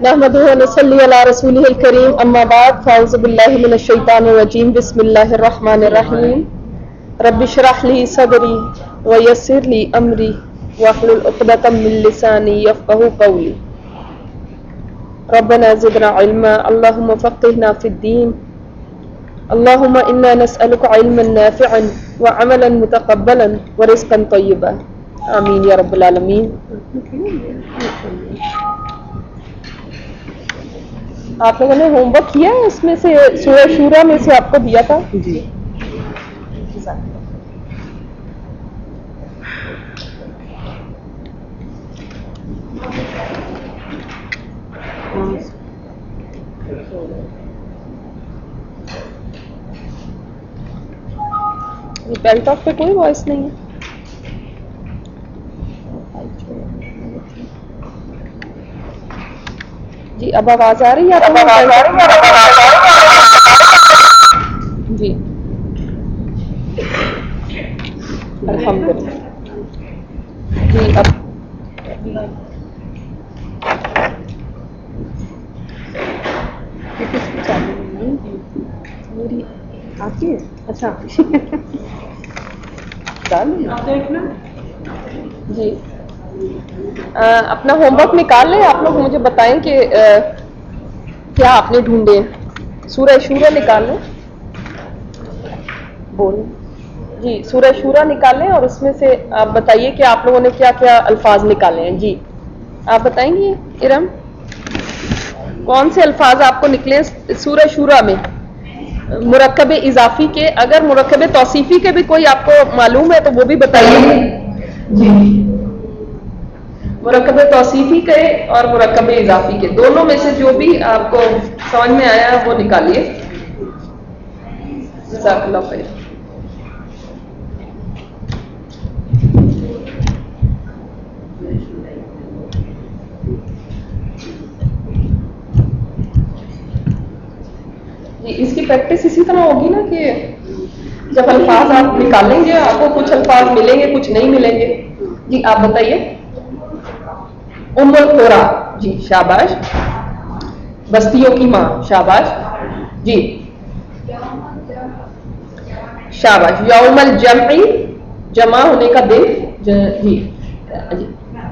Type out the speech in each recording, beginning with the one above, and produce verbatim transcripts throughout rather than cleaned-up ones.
نحمده ونصلي على رسوله الكريم اما بعد فاعوذ بالله من الشيطان الرجيم بسم الله الرحمن الرحيم رب اشرح لي صدري ويسر لي امري واحلل عقدة من لساني يفقهوا قولي ربنا زدنا علما اللهم فقهنا في الدين اللهم انا نسألك علما نافعا وعملا متقبلا ورزقا طيبا آمین یا رب العالمین. آپ لوگوں نے ہوم ورک کیا ہے؟ اس میں سے سورہ شورا میں سے آپ کو دیا تھا جی. بیل ٹاک پہ کوئی وائس نہیں ہے. جی اب آواز آ رہی ہے؟ اب آواز آ رہی ہے جی الحمدللہ. جی اب میری آتی ہے. اچھا جی آ, اپنا ہوم ورک نکال لیں. آپ لوگ مجھے بتائیں کہ آ, کیا آپ نے ڈھونڈے. سورہ شورا نکال لیں. بول جی سورہ شورا نکال لیں اور اس میں سے آپ بتائیے کہ آپ لوگوں نے کیا کیا الفاظ نکالے ہیں. جی آپ بتائیں گے ارم کون سے الفاظ آپ کو نکلے سورہ شورا میں مرکب اضافی کے. اگر مرکب توصیفی کے بھی کوئی آپ کو معلوم ہے تو وہ بھی بتائیے. جی مرکب توصیفی کے اور مرکب اضافی کے دونوں میں سے جو بھی آپ کو سمجھ میں آیا وہ نکالیے. جزاک اللہ خیر. جی اس کی پریکٹس اسی طرح ہوگی نا کہ جب الفاظ آپ نکالیں گے آپ کو کچھ الفاظ ملیں گے کچھ نہیں ملیں گے. جی آپ بتائیے. ام القرا جی شاباش. بستیوں کی ماں شاباش. جی شاباش. یوم الجمع جمع ہونے کا دن. جی جی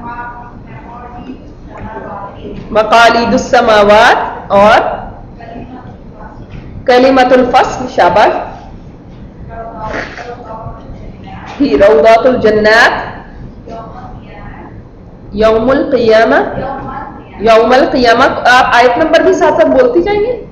مقالید السماوات اور کلمۃ الفصل شاباش. ہی روضات الجنات. یوم القیامہ یوم القیامہ. آپ آیت نمبر بھی ساتھ ساتھ بولتی جائیں گے.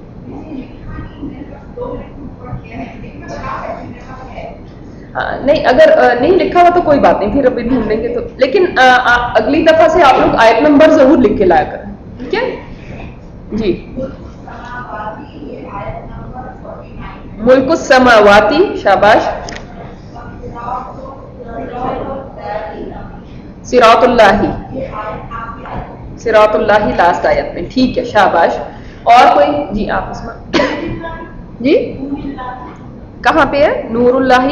نہیں اگر نہیں لکھا ہوا تو کوئی بات نہیں پھر ابھی ڈھونڈ لیں گے تو. لیکن اگلی دفعہ سے آپ لوگ آیت نمبر ضرور لکھ کے لایا کریں. ٹھیک ہے جی. ملک السماواتی شاباش. صراط اللہ صراط اللہ لاسٹ آیت میں. ٹھیک ہے شاباش. اور کوئی جی آپ اس میں جی کہاں پہ ہے؟ نور اللہ.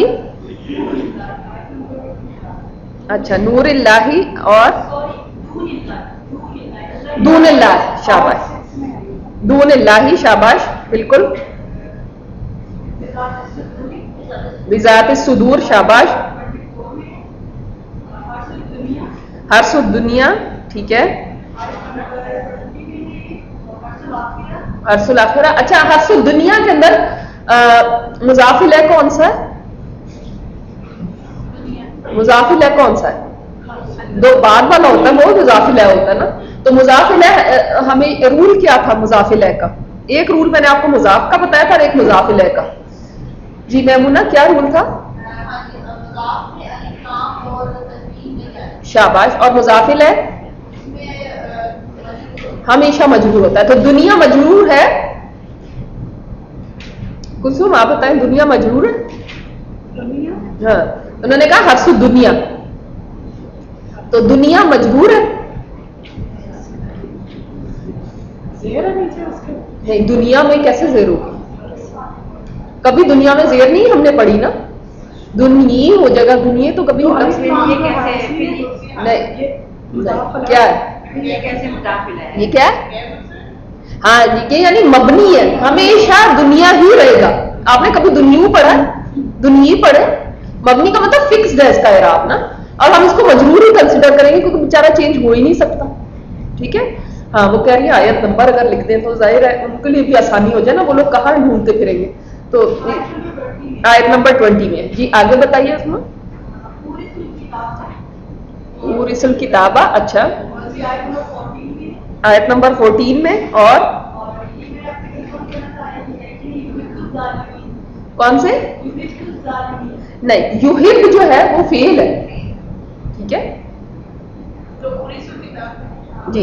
اچھا نور اللہ اور دون اللہ شاباش. دون اللہ شاباش بالکل. بذات الصدور شاباش. حرس الدنیا ٹھیک ہے. حرس الاخرہ. اچھا حرس الدنیا کے اندر مضاف الیہ کون سا ہے؟ مضاف الیہ کون سا ہے؟ دو بعد والا ہوتا ہے وہ مضاف الیہ ہوتا ہے نا. تو مضاف الیہ ہمیں رول کیا تھا مضاف الیہ کا؟ ایک رول میں نے آپ کو مضاف کا بتایا تھا اور ایک مضاف الیہ کا. جی میمونہ کیا رول تھا؟ شاباش. اور مضاف الیہ ہمیشہ مجرور ہوتا ہے. تو دنیا مجرور ہے. کلثوم آپ بتائیں دنیا مجرور ہے؟ ہاں انہوں نے کہا حرس الدنیا تو دنیا مجرور ہے. نہیں دنیا میں کیسے زیر ہوگی؟ کبھی دنیا میں زیر نہیں ہم نے پڑھی نا. دنیا ہو جائے گا دنیا تو کبھی نہیں. کیا ہے یہ کیا ہے؟ ہاں جی، یعنی مبنی ہے، ہمیشہ دنیا ہی رہے گا. آپ نے کبھی دنیو پڑھا؟ دنیا پڑھے. مبنی کا مطلب فکسڈ ہے اس کا اعراب نا، اور ہم اس کو مجرور ہی کنسیڈر کریں گے کیونکہ بیچارہ چینج ہو ہی نہیں سکتا. ٹھیک ہے. ہاں وہ کہہ رہی ہے آیت نمبر اگر لکھ دیں تو ظاہر ہے ان کے لیے بھی آسانی ہو جائے نا، وہ لوگ کہاں ڈھونڈتے پھریں گے. تو آیت نمبر ٹوینٹی میں جی آگے بتائیے اس میں. اورث الکتابہ، اچھا آیت نمبر فورٹین میں. اور کون سے؟ نہیں، یحب جو ہے وہ فعل ہے. ٹھیک ہے جی.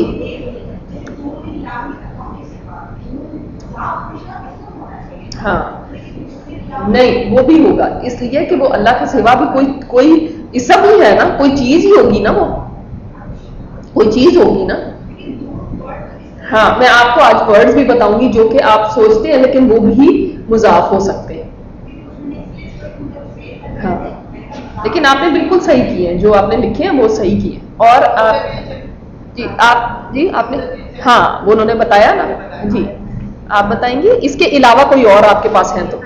ہاں نہیں، وہ بھی ہوگا اس لیے کہ وہ اللہ کے سوا بھی کوئی کوئی اسم ہی ہے نا، کوئی چیز ہی ہوگی نا، وہ کوئی چیز ہوگی نا. ہاں میں آپ کو آج ورڈز بھی بتاؤں گی جو کہ آپ سوچتے ہیں لیکن وہ بھی مضاف ہو سکتے ہیں. ہاں لیکن آپ نے بالکل صحیح کیے ہیں، جو آپ نے لکھے ہیں وہ صحیح کیے. اور آپ جی آپ جی آپ نے ہاں وہ انہوں نے بتایا نا. جی آپ بتائیں گے اس کے علاوہ کوئی اور آپ کے پاس ہیں تو؟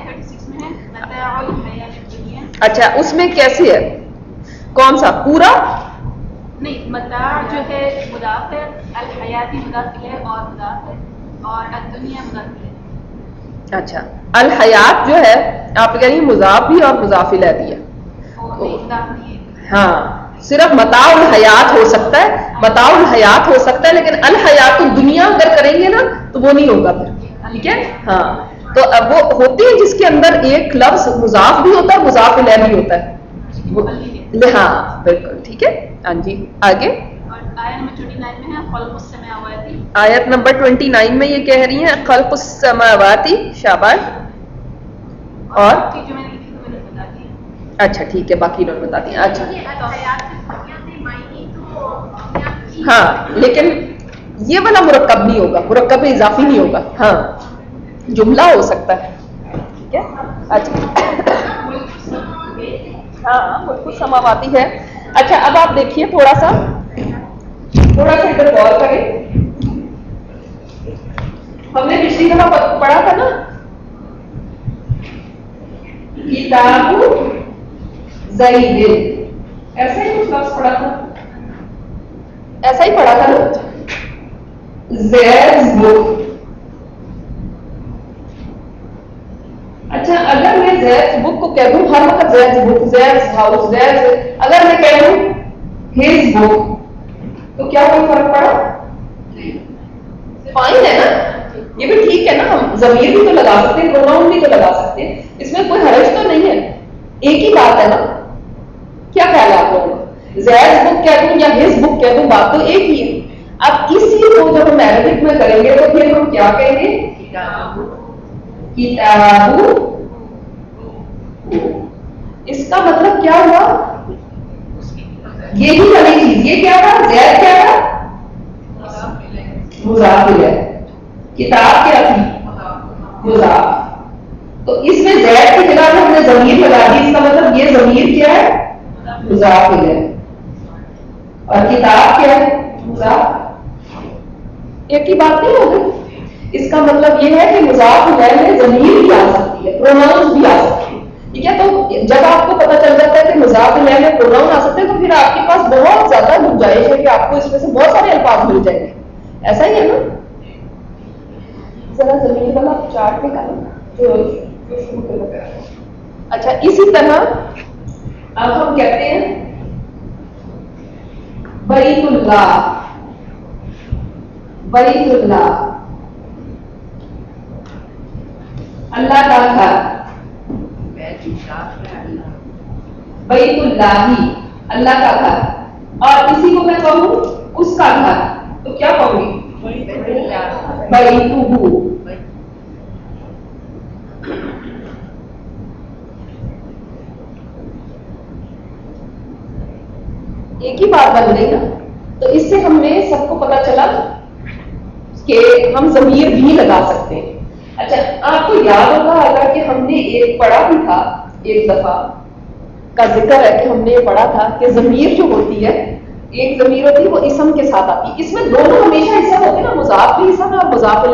اچھا اس میں کیسے ہے؟ کون سا پورا؟ نہیں، متاع جو ہے مضاف ہے، الحیاتی مضاف ہے اور مضاف ہے، اور الدنیا مضاف ہے. اچھا الحیات جو ہے آپ کہہ رہی ہیں مضاف بھی اور مضاف الیہ ہے. ہاں صرف متاع الحیات ہو سکتا ہے، متاع الحیات ہو سکتا ہے، لیکن الحیات الدنیا اگر کریں گے نا تو وہ نہیں ہوگا پھر. ٹھیک ہے. ہاں تو اب وہ ہوتے ہیں جس کے اندر ایک لفظ مضاف بھی ہوتا ہے مضاف الیہ بھی ہوتا ہے. ہاں بالکل ٹھیک ہے. ہاں جی آگے. آیت نمبر ٹوینٹی نائن میں یہ کہہ رہی ہیں خلق السماوات، شاباش. اور اچھا ٹھیک ہے باقی لوگ بتا دیں. اچھا ہاں لیکن یہ والا مرکب نہیں ہوگا، مرکب اضافی نہیں ہوگا. ہاں جملہ ہو سکتا ہے. ٹھیک ہے. اچھا ہاں ملک السماواتی ہے. اچھا اب آپ دیکھیے تھوڑا سا تھوڑا سا ادھر غور کریں. ہم نے پچھلی دفعہ پڑھا تھا نا کتاب زید، ایسا ہی کچھ لفظ پڑھا تھا، ایسا ہی پڑھا تھا نا. زید بک. اچھا اگر میں زید بک کو کہہ دوں ہر وقت زید بک، زید ہاؤس، زید، اگر میں کہہ دوں ہز بک تو کیا کوئی فرق پڑا؟ فائن ہے نا، یہ بھی ٹھیک ہے نا. ہم ضمیر بھی تو لگا سکتے ہیں، پروناؤن بھی تو لگا سکتے ہیں، اس میں کوئی حرج تو نہیں ہے. ایک ہی بات ہے نا. کیا خیال ہے آپ لوگوں کا؟ زید بک کہہ دوں یا ہز بک کہہ دوں بات تو ایک ہی ہے. اب اسی کو جب ہم عربک میں کریں گے تو پھر ہم کیا کہیں گے؟ کتاب. اس کا مطلب کیا ہوا؟ یہی والی چیز. یہ کیا تھا؟ زید کیا تھا؟ مضاف الیہ. کتاب کیا تھی؟ مضاف. تو اس میں زید کے خلاف ہم نے ضمیر لگا دی، اس کا مطلب یہ ضمیر کیا ہے؟ مضاف الیہ. اور کتاب کیا ہے؟ مضاف. ایک ہی بات نہیں ہوگی. اس کا مطلب یہ ہے کہ مضاف الیہ میں ضمیر بھی آ سکتی ہے، پروناؤنس بھی آ سکتی ہے. ٹھیک ہے. تو جب آپ کو پتہ چل جاتا ہے کہ مضاف الیہ میں پروناؤن آ سکتے ہیں تو پھر آپ کے پاس بہت زیادہ گنجائش ہے کہ آپ کو اس میں سے بہت سارے الفاظ مل جائیں گے. ایسا ہی ہے نا. ذرا ضمیر والا چارٹ نکالو جو شروع کے لگا. اچھا اسی طرح اب ہم کہتے ہیں بیت اللہ. بیت اللہ اللہ کا گھر. بیت اللہ اللہ کا گھر. اور اسی کو میں کہوں اس کا گھر تو کیا کہوں گی؟ بیتہ. ایک ہی بات بن گئی نا. تو اس سے ہم نے سب کو پتا چلا کہ ہم ضمیر بھی لگا سکتے ہیں. اچھا آپ کو یاد ہوگا اگر کہ ہم نے ایک پڑھا بھی تھا، ایک دفعہ کا ذکر ہے کہ ہم نے یہ پڑھا تھا کہ ضمیر جو ہوتی ہے ایک ضمیر ہوتی ہے وہ اسم کے ساتھ آتی ہے. اس میں دونوں ہمیشہ اسم ہوتے ہیں نا، مضاف بھی اسم ہے اور مضاف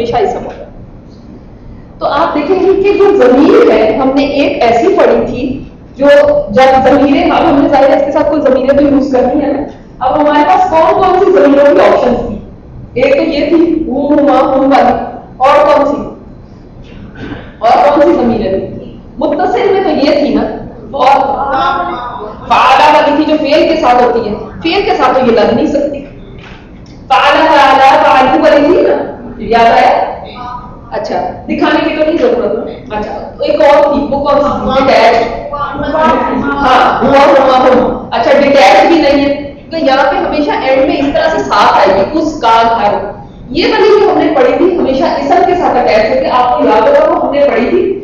ہمیشہ اسم ہوتا ہے. تو آپ دیکھیں گے کہ جو ضمیر ہے ہم نے ایک ایسی پڑھی تھی جو جب ضمیریں اب ہم نے ظاہر ہے اس کے ساتھ کوئی ضمیریں تو یوز کرنی ہے نا. اب ہمارے پاس کون کون سی ضمیروں کی آپشن تھی؟ ایک تو یہ تھی وہ ہما ہم والی, اور کون سی اور کون سی ضمیریں تھی؟ متصل میں تو یہ تھی نا, اور فعلا والی تھی جو فعل کے ساتھ ہوتی ہے. فعل کے ساتھ تو یہ لگ نہیں سکتی. فعلا فعلا فعلو والی تھی نا, یاد آیا؟ اچھا دکھانے کی تو نہیں ضرورت. اچھا ایک اور تھی, وہ کون سی تھی؟ ڈیٹیچ. ہاں ہوا ہوا ہوا. اچھا ڈیٹیچ بھی نہیں ہے, تو یہاں پہ ہمیشہ اینڈ میں اس طرح سے ساتھ آئے گی اس کا گھر. یہ والی جو ہم نے پڑھی تھی ہمیشہ اسم کے ساتھ اٹیچ ہوتے. آپ کو یاد ہوگا وہ ہم نے پڑھی تھی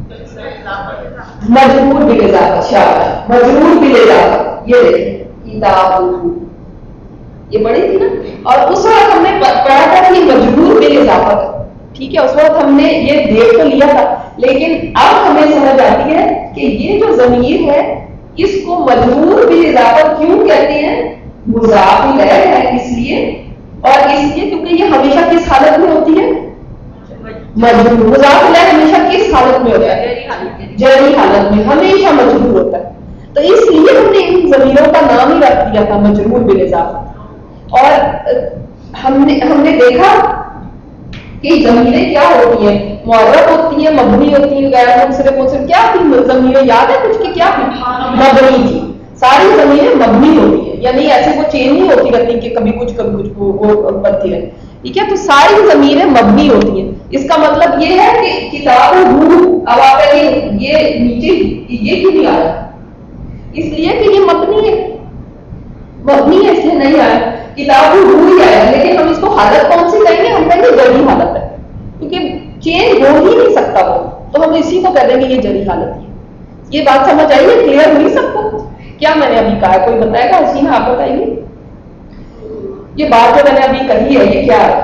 مجرور بالاضافہ. شاہ مجرور بالاضافہ, یہ دیکھیں کتاب یہ پڑھی تھی نا. اور اس وقت ہم نے پڑھا تھا کہ مجرور بالاضافہ, ٹھیک ہے, اس وقت ہم نے یہ دیکھ تو لیا تھا, لیکن اب ہمیں سمجھ آتی ہے کہ یہ جو ضمیر ہے اس کو مجرور بالاضافہ کیوں کہتے ہیں؟ مضاف الیہ ہے اس لیے, اور اس لیے کیونکہ یہ ہمیشہ کس حالت میں ہوتی ہے؟ مجرور. مضاف الیہ ہمیشہ کس حالت میں ہوتا ہے؟ جری حالت میں ہمیشہ مجرور ہوتا ہے. تو اس لیے ہم نے ان ضمیروں کا نام ہی رکھ دیا تھا مجرور بالاضافہ. اور ہم نے ہم نے دیکھا کہ ضمیریں کیا ہوتی ہیں؟ معرب ہوتی ہیں, مبنی ہوتی ہیں, غیر منصرف منصرف. کیا تھی ضمیریں یاد ہے کچھ کی؟ کیا تھی؟ مبنی تھی. ساری ضمیریں مبنی ہوتی ہیں, یعنی ایسے وہ چینج نہیں ہوتی رہتی کہ کبھی کچھ کبھی کچھ وہ بنتی رہتی. ٹھیک ہے, تو ساری ضمیریں مبنی ہوتی ہیں. اس کا مطلب یہ ہے کہ کتاب روح, اب آپ کہیں یہ نیچے یہ کیوں نہیں آیا؟ اس لیے کہ یہ مبنی ہے, مبنی ہے اس لیے نہیں آیا. کتاب روح ہی آیا, لیکن ہم اس کو حالت کون سی کہیں گے؟ ہم کہیں گے جری حالت ہے, کیونکہ چینج ہو ہی نہیں سکتا وہ, تو ہم اسی کو کہہ دیں گے یہ جری حالت ہے. یہ بات سمجھ آئی ہے؟ کلیئر ہوئی سب کو؟ کیا میں نے ابھی کہا, کوئی بتائے گا؟ اسی میں آپ بتائیے یہ بات جو میں نے ابھی کہی ہے یہ کیا ہے؟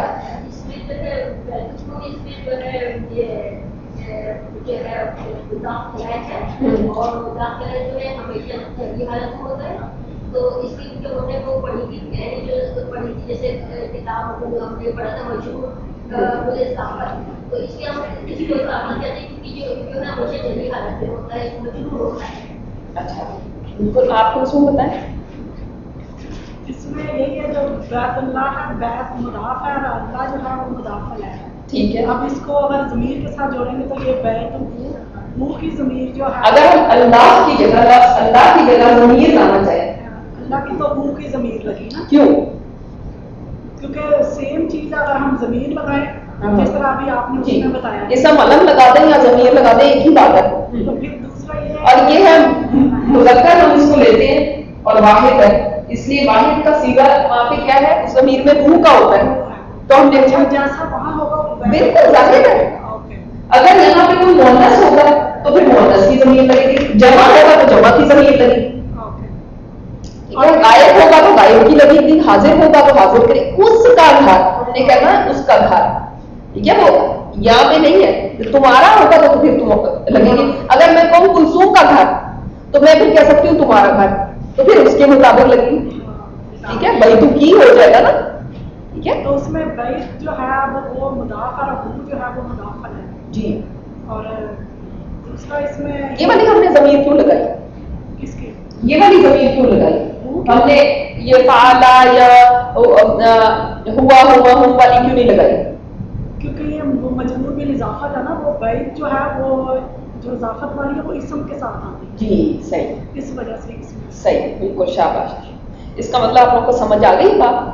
تو اس کی جو ہم نے وہ پڑھی تھی جو پڑھی تھی جیسے کتاب ہم نے پڑھا تھا مشہور تو اس کے ہم کسی کو کہتے ہیں کہ جو جو ہے ہمیشہ جلی حالت میں ہوتا ہے, مجرور ہوتا ہے. اچھا بالکل, آپ کو اس میں بتائیں. اس میں یہی ہے جو بیت اللہ ہے, بیت مضاف ہے, اور اللہ جو ہے وہ مضاف ہے. ٹھیک ہے, اب اس کو اگر ضمیر کے ساتھ جوڑیں گے تو یہ بیت منہ کی ضمیر جو ہے, اگر ہم اللہ کی جگہ لفظ اللہ کی جگہ ضمیر لانا چاہیں, اللہ کی تو منہ کی ضمیر لگی نا, کیوں؟ کیونکہ سیم چیز اگر ہم ضمیر لگائیں جس طرح ابھی آپ نے اس میں بتایا, اسم علم لگا دیں یا ضمیر لگا دیں ایک ہی بات ہے. تو پھر دوسرا یہ ہے, اور یہ ہے مذکر ہم اس کو لیتے ہیں اور واحد ہے, اس لیے واحد کا صیغہ وہاں پہ کیا ہے؟ اس ضمیر میں روح کا ہوتا ہے. تو ہم نے جیسا وہاں ہوگا بالکل ظاہر ہے. اگر یہاں پہ کوئی مؤنث ہوگا تو پھر مؤنث کی ضمیر لگے گی, جمع ہوگا تو جمع کی ضمیر لگے گی, اور غائب ہوگا تو غائب کی لگے گی, حاضر ہوگا تو حاضر کرے. اس کا گھر ہم نے کہنا اس کا گھر, ٹھیک ہے, وہ یہاں پہ نہیں ہے. تمہارا ہوگا تو پھر تم لگے گی. اگر میں کہوں کلثوم کا گھر تو میں پھر کہہ سکتی ہوں تمہارا گھر, تو پھر اس کے مطابق لگے گی. ٹھیک ہے, بھائی تو کی ہو جائے گا نا. ٹھیک ہے, تو اس میں بیت جو ہے وہ مضاف اور ہو جو ہے وہ مضاف ہے. جی, اور دوسرا اس میں یہ والی ہم نے ضمیر کیوں لگائی؟ کس کی یہ والی ضمیر کیوں لگائی ہم نے؟ یہ فعلا یا ہوا ہوا ہم والی کیوں نہیں لگائی؟ کیونکہ یہ وہ مجرور بالاضافہ تھا نا, وہ بیت جو ہے وہ جو اضافت والی ہے وہ اسم کے ساتھ آتی ہے. جی صحیح, اس وجہ سے اس میں صحیح, بالکل شاباش. اس کا مطلب آپ لوگوں کو سمجھ آ گئی بات؟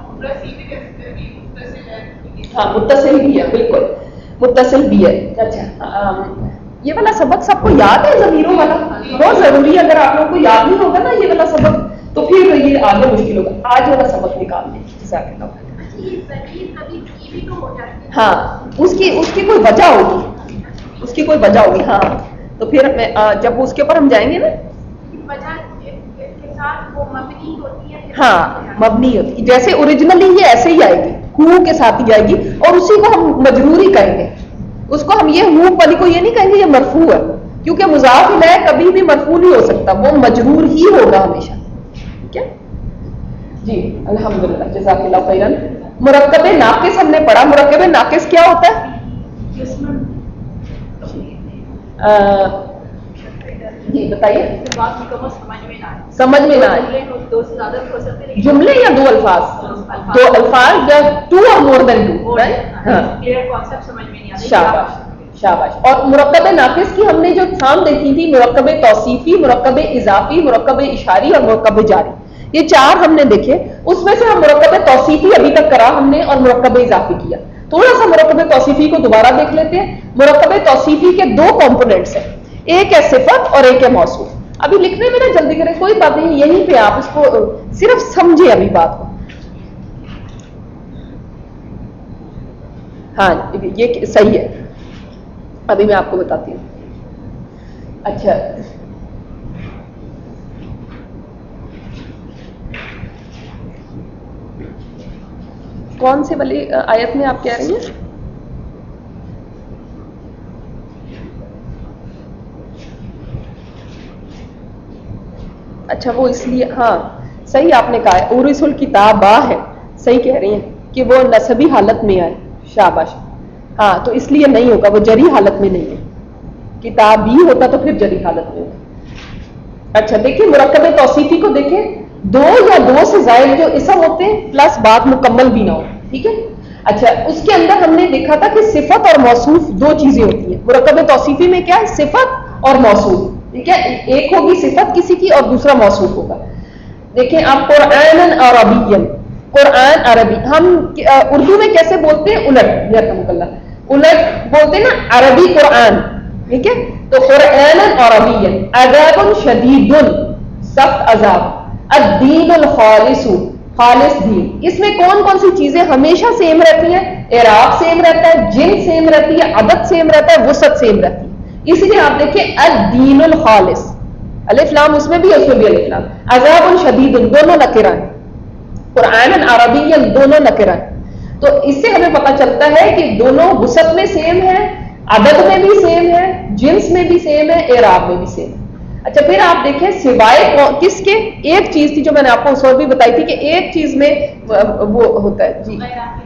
ہاں متصل بھی ہے, بالکل متصل بھی ہے. اچھا یہ والا سبق سب کو یاد ہے ضمیروں والا؟ بہت ضروری ہے. اگر آپ لوگوں کو یاد نہیں ہوگا نا یہ والا سبق تو پھر یہ آگے مشکل ہوگا. آج والا سبق نکال دیں. ہاں اس کی اس کی کوئی وجہ ہوگی, اس کی کوئی وجہ ہوگی. ہاں تو پھر میں جب اس کے اوپر ہم جائیں گے نا, ہاں مبنی ہوتی جیسے اوریجنلی یہ ایسے ہی آئے گی, ہو کے ساتھ ہی آئے گی, اور اسی کو ہم مجرور ہی کہیں گے. اس کو ہم یہ ہو والی کو یہ نہیں کہیں گے یہ مرفوع ہے, کیونکہ مضاف الیہ کبھی بھی مرفوع نہیں ہو سکتا, وہ مجرور ہی ہوگا ہمیشہ. ٹھیک ہے جی, الحمدللہ, جزاک اللہ خیرا. مرکب ناقص ہم نے پڑھا. مرکب ناقص کیا ہوتا ہے؟ جس میں جی بتائیے. بات مکمل سمجھ میں نہ آئے. سمجھ میں نہ آئے. دو سے زیادہ بھی ہو سکتے ہیں. جملے یا دو الفاظ؟ دو الفاظ یا two or more than two. Clear concept سمجھ میں نہیں آتا. شاباش شاباش. اور مرکب ناقص کی ہم نے جو اقسام دیکھی تھی، مرکب توصیفی، مرکب اضافی، مرکب اشاری اور مرکب جاری، یہ چار ہم نے دیکھے. اس میں سے ہم مرکب توصیفی ابھی تک کرا ہم نے اور مرکب اضافی کیا. تھوڑا سا مرکب توصیفی کو دوبارہ دیکھ لیتے ہیں. مرکب توصیفی کے دو کمپوننٹس ہیں، ایک ہے صفت اور ایک ہے موصوف. ابھی لکھنے میں نہ جلدی کریں، کوئی بات نہیں، یہیں پہ آپ اس کو صرف سمجھے ابھی بات کو. ہاں یہ صحیح ہے، ابھی میں آپ کو بتاتی ہوں. اچھا کون سے والی آیت میں آپ کہہ رہی ہیں؟ اچھا وہ اس لیے، ہاں صحیح آپ نے کہا ہے، اورث الکتابہ ہے، صحیح کہہ رہی ہیں کہ وہ نسبی حالت میں آئے. شاباش. ہاں تو اس لیے نہیں ہوگا، وہ جری حالت میں نہیں ہے. کتاب ہی ہوتا تو پھر جری حالت میں ہوتا. اچھا دیکھیں مرکب توصیفی کو دیکھیں، دو یا دو سے زائد جو اسم ہوتے ہیں پلس بات مکمل بھی نہ ہو. ٹھیک ہے. اچھا اس کے اندر ہم نے دیکھا تھا کہ صفت اور موصوف دو چیزیں ہوتی ہیں. مرکب توصیفی میں کیا ہے؟ صفت اور موصوف. ٹھیک ہے. ایک ہوگی صفت کسی کی اور دوسرا موصوف ہوگا. دیکھیں آپ قرآن عربی، قرآن عربی، ہم اردو میں کیسے بولتے ہیں؟ الٹ، یرحمک اللہ، الٹ بولتے ہیں نا، عربی قرآن. ٹھیک ہے. تو قرآن عربی، عذاب شدید، سخت عذاب، الدین الخالص، خالص دین. اس میں کون کون سی چیزیں ہمیشہ سیم رہتی ہیں؟ اعراب سیم رہتا ہے، جن سیم رہتی ہے، عدد سیم رہتا ہے، وسعت سیم رہتی ہے. اس لیے آپ دیکھیں الدین الخالص، الف لام اس میں بھی اس میں بھی الف لام. عذاب شدید دونوں نکرہ ہیں، قرآن عربی دونوں نکرہ ہیں. تو اس سے ہمیں پتہ چلتا ہے کہ دونوں وسعت میں سیم ہے، عدد میں بھی سیم ہے، جنس میں بھی سیم ہے، اعراب میں بھی سیم ہے. اچھا پھر آپ دیکھیں سوائے کس کے؟ ایک چیز تھی جو میں نے آپ کو اس وقت بھی بتائی تھی کہ ایک چیز میں وہ ہوتا ہے. جی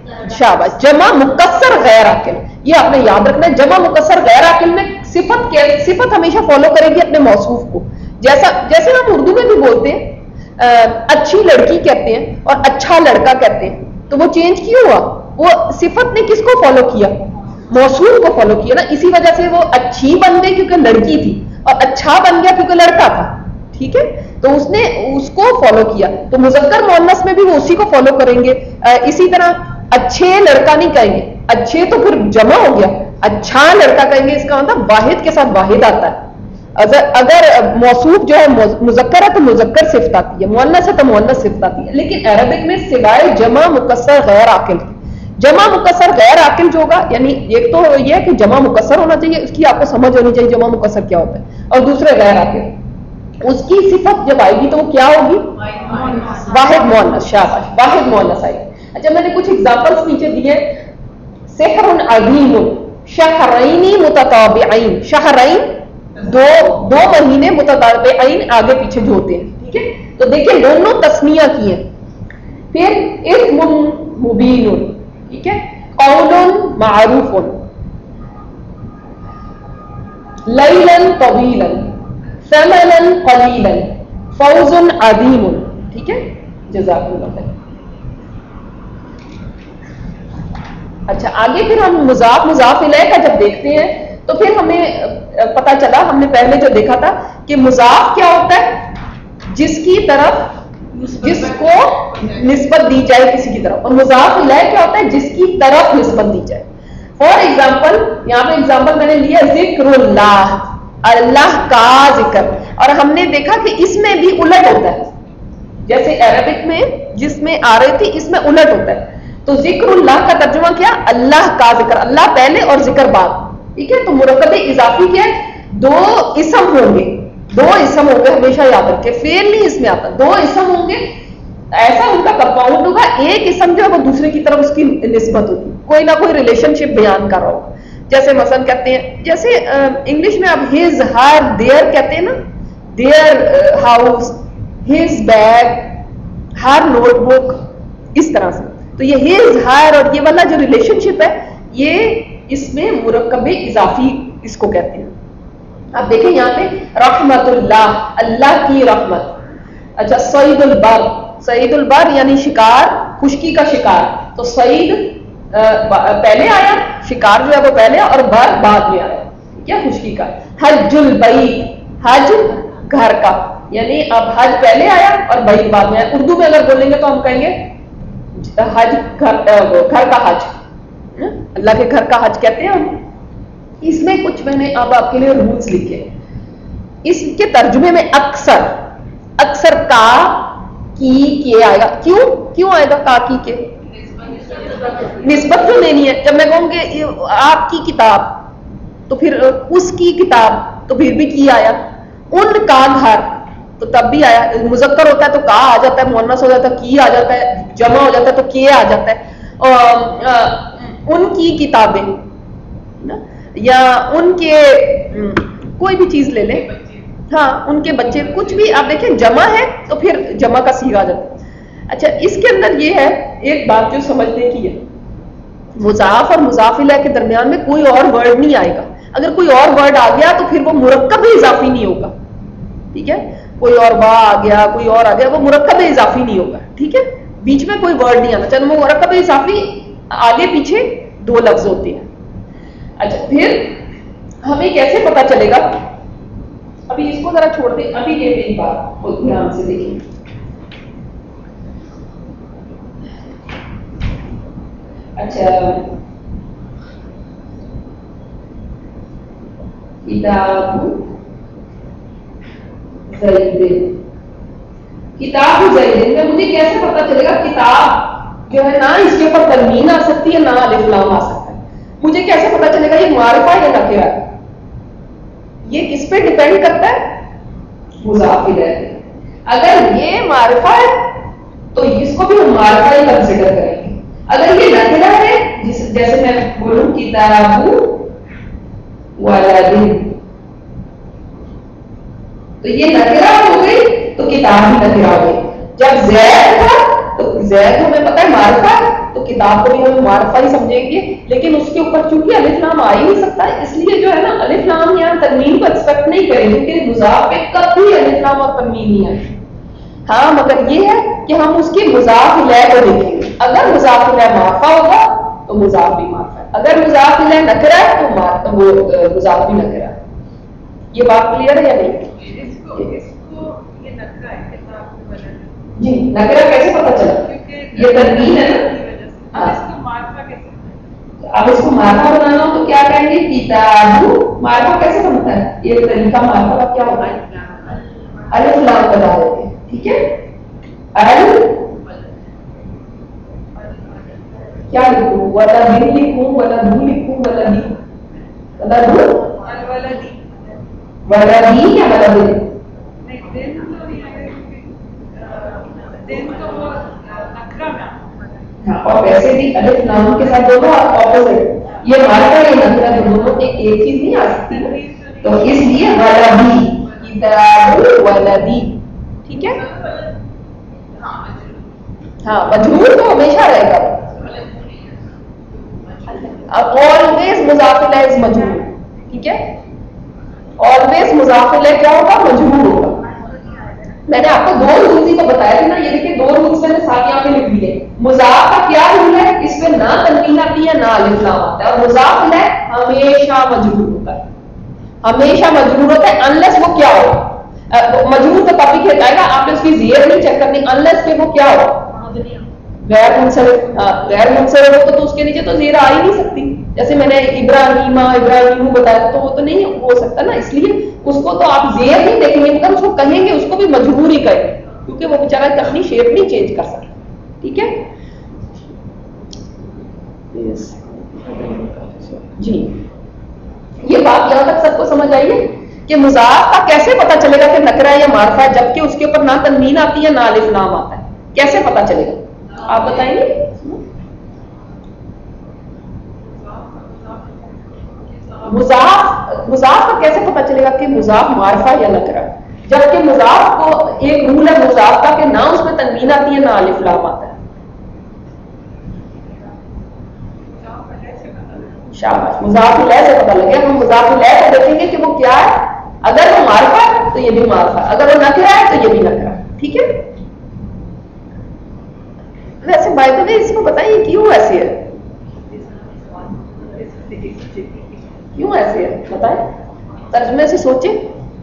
شاباش، جمع مکسر غیر عاقل. یہ آپ نے یاد رکھنا ہے، جمع مکسر غیر عاقل میں صفت کے صفت ہمیشہ فالو کرے گی اپنے موصوف کو. جیسا جیسے ہم اردو میں بھی بولتے ہیں اچھی لڑکی کہتے ہیں اور اچھا لڑکا کہتے ہیں، تو وہ چینج کیوں ہوا؟ وہ صفت نے کس کو فالو کیا؟ موصوف کو فالو کیا نا. اسی وجہ سے وہ اچھی بن گئی کیونکہ لڑکی تھی، اور اچھا بن گیا کیونکہ لڑکا تھا. ٹھیک ہے. تو اس نے اس کو فالو کیا. تو مذکر مؤنث میں بھی وہ اسی کو فالو کریں گے. اسی طرح اچھے لڑکا نہیں کہیں گے، اچھے تو پھر جمع ہو گیا، اچھا لڑکا کہیں گے، اس کا مطلب واحد کے ساتھ واحد آتا ہے. اگر اگر موصوف جو ہے مذکر ہے تو مذکر صفت آتی ہے، مؤنث ہے تو مؤنث صفت آتی ہے. لیکن عربک میں سوائے جمع مکسر غیر عاقل، جمع مکسر غیر عاقل جو ہوگا، یعنی ایک تو یہ ہے کہ جمع مکسر ہونا چاہیے، اس کی آپ کو سمجھ ہونی چاہیے جمع مکسر کیا ہوتا ہے، اور دوسرے غیر عاقل، اس کی صفت جب آئے گی تو وہ کیا ہوگی؟ واحد مؤنث. شاباش، واحد مؤنث آئے گی. اچھا میں نے کچھ ایگزامپلس نیچے دیے. سحر عظیم، شہرین متتابعین، شہرین دو دو مہینے متتابعین آگے پیچھے جو ہوتے ہیں. ٹھیک ہے. تو دیکھیں دونوں تسمیہ کی ہیں. پھر اسم مبین، ٹھیک ہے، قول معروف، لیلا طویلا، ثمنا قلیلا، فوز عظیم. ٹھیک ہے. جزاک اللہ خیر. اچھا آگے پھر ہم مضاف مضاف الیہ کا جب دیکھتے ہیں تو پھر ہمیں پتا چلا، ہم نے پہلے جو دیکھا تھا کہ مضاف کیا ہوتا ہے؟ جس کی طرف جس کو نسبت دی جائے کسی کی طرف، اور مضاف الیہ کیا ہوتا ہے؟ جس کی طرف نسبت دی جائے. فار ایگزامپل یہاں پہ ایگزامپل میں نے لیا ذکر اللہ، اللہ کا ذکر، اور ہم نے دیکھا کہ اس میں بھی الٹ ہوتا ہے. جیسے عربک میں جس میں آ رہی تھی اس میں الٹ ہوتا ہے. تو ذکر اللہ کا ترجمہ کیا؟ اللہ کا ذکر، اللہ پہلے اور ذکر بعد. ٹھیک ہے. تو مرکب اضافی کیا ہے؟ دو اسم ہوں گے، دو اسم ہوں گے، ہمیشہ یاد رکھیں، فعل نہیں اس میں آتا، دو اسم ہوں گے، ایسا ان کا کمپاؤنڈ ہوگا، ایک اسم جو ہے وہ دوسرے کی طرف اس کی نسبت ہوگی، کوئی نہ کوئی ریلیشن شپ بیان کر رہا ہوگا. جیسے مثلا کہتے ہیں، جیسے انگلش میں آپ ہز، ہر، دیئر کہتے ہیں نا، their house, his bag, her notebook, اس طرح سے. تو یہ ہز، ہر اور یہ والا جو ریلیشن شپ ہے یہ اس میں مرکب اضافی اس کو کہتے ہیں. اب دیکھیں یہاں پہ رحمت اللہ, اللہ کی رحمت. اچھا صید البر, صید البر یعنی شکار, خشکی کا شکار. تو صید پہلے آیا, شکار جو ہے وہ پہلے, اور بر بعد میں آیا, کیا خشکی کا. حج البیت, حج گھر کا, یعنی اب حج پہلے آیا اور بیت بعد میں آیا. اردو میں اگر بولیں گے تو ہم کہیں گے حج گھر, گھر کا حج, اللہ کے گھر کا حج کہتے ہیں ہم. اس میں کچھ میں نے اب آپ کے لیے رولز لکھے. اس کے ترجمے میں اکثر اکثر کا کی کے آئے گا. کیوں کیوں آئے گا کا کی کے؟ نسبت کیوں لینی ہے؟ جب میں کہوں کہ آپ کی کتاب تو پھر اس کی کتاب تو پھر بھی کی آیا. ان کا گھر تو تب بھی آیا. مذکر ہوتا ہے تو کا آ جاتا ہے, مؤنث ہو جاتا ہے کی آ جاتا ہے, جمع ہو جاتا ہے تو کے آ جاتا ہے. اور ان کی کتابیں یا ان کے کوئی بھی چیز لے لیں, ہاں ان کے بچے, کچھ بھی آپ دیکھیں جمع ہے تو پھر جمع کا صیغہ آ جاتا ہے. اچھا اس کے اندر یہ ہے ایک بات جو سمجھنے کی ہے, مضاف اور مضاف الیہ کے درمیان میں کوئی اور ورڈ نہیں آئے گا. اگر کوئی اور ورڈ آ گیا تو پھر وہ مرکب اضافی نہیں ہوگا. ٹھیک ہے, کوئی اور وا آ گیا, کوئی اور آ گیا, وہ مرکب اضافی نہیں ہوگا. ٹھیک ہے, بیچ میں کوئی ورڈ نہیں آنا چاہیے. وہ مرکب اضافی آگے پیچھے دو لفظ ہوتے ہیں. اچھا پھر ہمیں کیسے پتا چلے گا؟ ابھی اس کو ذرا چھوڑ دیں, ابھی یہ میری بات بہت دھیان سے دیکھیں. اچھا کتاب زید, کتاب زید میں مجھے کیسے پتا چلے گا؟ کتاب جو ہے نا اس کے اوپر تنوین آ سکتی ہے, نہ الف لام آ سکتا ہے. مجھے کیسے پتا چلے گا یہ معرفہ یا نکرہ ہے؟ یہ کس پہ ڈیپینڈ کرتا ہے؟ مضاف الیہ. اگر یہ معرفہ ہے تو اس کو بھی ہم معرفہ ہی کنسیڈر کریں گے. اگر یہ نکرہ ہے, جیسے میں بولوں کتاب ولد, تو یہ نکرہ ہو گئی تو کتاب بھی نکرہ ہو گئی. جب زید تھا تو زید ہمیں پتہ ہے معرفہ ہے تو کتاب کو بھی ہم معرفہ ہی سمجھیں گے. لیکن اس کے اوپر چونکہ الف لام آ ہی نہیں سکتا, اس لیے جو ہے نا الف لام یا تنوین کو ایکسپیکٹ نہیں کریں گے, کیونکہ مضاف پہ کبھی الف لام اور تنوین نہیں آئے. ہاں مگر یہ ہے کہ ہم اس کی مضاف الیہ کو دیکھیں گے. اگر مضاف الیہ معرفہ ہوگا تو مضاف بھی معرفہ ہے, اگر مضاف الیہ نکرہ ہے تو وہ مضاف بھی نکرہ ہے. یہ بات کلیئر ہے یا نہیں؟ جی نکرہ کیسے پتا چلا؟ یہ تنوین ہے نا. اب اس کو معرفہ بنانا ہو تو کیا کہیں گے؟ کتاب. معرفہ کیسے بنتا ہے؟ یہ طریقہ معرفہ کا کیا ہونا ہے؟ الف لام بتا دیتے ہیں. ٹھیک ہے, ال کیا لکھوں؟ ولد لکھوں, ولد لکھوں, ولدی, ولد ولدی یا ولد؟ اور ویسے بھی الف لام کے ساتھ دونوں اپوزٹ, یہ معرفہ یہ نکرہ دونوں ایک ایک چیز نہیں آ سکتی. تو اس لیے ولدی, کتاب ولدی. ٹھیک ہے, ہاں مجرور تو ہمیشہ رہے گا. always مضاف الیہ از مجرور. ٹھیک ہے, always مضاف الیہ کیا ہوگا؟ مجرور ہوگا. میں نے آپ کو دو رولز ہی تو بتایا تھا نا, یہ دیکھیں دو رولز میں نے ساتھ یہاں پہ لکھ دیے. مضاف کا کیا رول ہے؟ اس میں نہ تنوین آتی ہے نہ الف لام آتا ہے, اور مضاف الیہ ہمیشہ مجرور ہوتا ہے, ہمیشہ مجرور ہوتا ہے انلیس وہ کیا ہو. مجرور تو تب بھی آئے گا, آپ نے اس کی زیر نہیں چیک کرنی, انلیس کہ وہ کیا ہو غیر منصرف. غیر منصرف ہو تو اس کے نیچے تو زیر آ ہی نہیں سکتی. جیسے میں نے ابراہیمہ ابراہیم بتایا تو وہ تو نہیں ہو سکتا نا, اس لیے اس کو تو آپ زیر نہیں دیکھیں گے, مگر اس کو کہیں گے اس کو بھی مجبور ہی کریں, کیونکہ وہ بیچارہ اپنی شیپ نہیں چینج کر سکتا. ٹھیک ہے جی, یہ بات یہاں تک سب کو سمجھ آئی ہے کہ مضاف کا کیسے پتا چلے گا کہ نکرہ یا معرفہ ہے, جبکہ اس کے اوپر نہ تنوین آتی ہے نہ الف لام آتا ہے؟ کیسے پتا چلے گا آپ بتائیں گے؟ مضاف مضاف کا کیسے پتا چلے گا کہ مضاف معرفہ یا نکرہ, جبکہ مضاف کو ایک رول ہے مضاف کا کہ نہ اس میں تنوین آتی ہے نہ الف لام آتا ہے. शाबाश, मुज़ाफ़ इलैह से पता लग गया। हम मुज़ाफ़ इलैह को देखेंगे कि वो क्या है, अगर वो मारिफा है तो ये भी मारिफा, अगर वो नकरा है तो ये भी नकरा। ठीक है, वैसे बाय द वे इसको बताइए क्यों ऐसे है, क्यों ऐसे है बताएं, तर्जुमे से सोचें।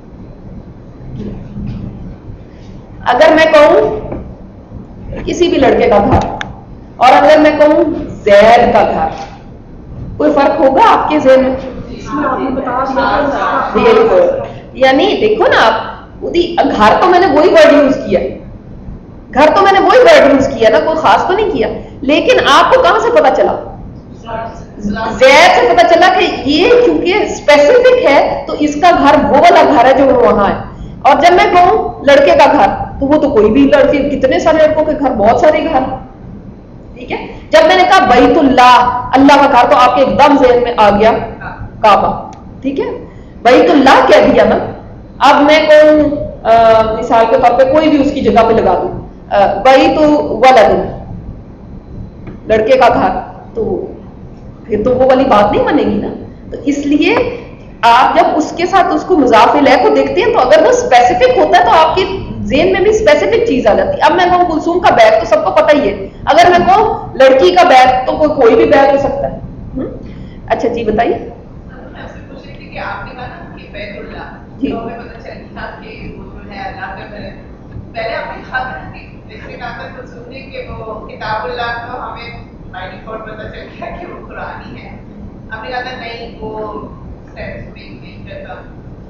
अगर मैं कहूं किसी भी लड़के का घर और अगर मैं कहूं जैद का घर, कोई फर्क होगा आपके ज़हन में? इसमें आपने बता दिया। बिल्कुल, यानी देखो ना आप, घर तो मैंने वही वर्ड यूज किया, घर तो मैंने वही वर्ड यूज किया ना, कोई खास तो नहीं किया, लेकिन आपको कहां से पता चला? ज़ैद से पता चला कि ये क्योंकि स्पेसिफिक है तो इसका घर वो वाला घर है जो वहां है। और जब मैं कहूं लड़के का घर तो वो तो कोई भी लड़के, कितने सारे लड़कों के घर, बहुत सारे घर। ठीक है, जब मैंने कहा बैतुल्लाह, अल्लाह का घर, तो आपके एकदम ज़हन में आ गया काबा। ठीक है, बैतुल्लाह कह दिया ना। अब मैं कहूं मिसाल के तौर पे कोई भी उसकी जगह पे लगा दूं बैतु वलद, लड़के का घर, तो फिर तो वो वाली बात नहीं बनेगी ना। तो इसलिए आप जब उसके साथ उसको मुज़ाफ़ इलैह को देखते हैं तो अगर वो स्पेसिफिक होता है तो आपके ज़हन में भी स्पेसिफिक चीज आ जाती है। अब मैं कहूँ कुलसूम का बैग तो सबको पता ही है, अगर मैं कहूँ लड़की का बैग तो कोई कोई भी बैग हो सकता है। हुँ? अच्छा जी बताइए। आपने कहा ना कि बैतुल्लाह, जी। तो हमें पता चल गया कि वो जो है अल्लाह का घर है। पहले आपने कहा था कि लेकिन आकर तो सुनने के वो किताबुल्लाह तो हमें बाय डिफॉल्ट पता चल गया कि वो कुरान ही है। आपने कहा था नहीं वो सेंस में नहीं करता,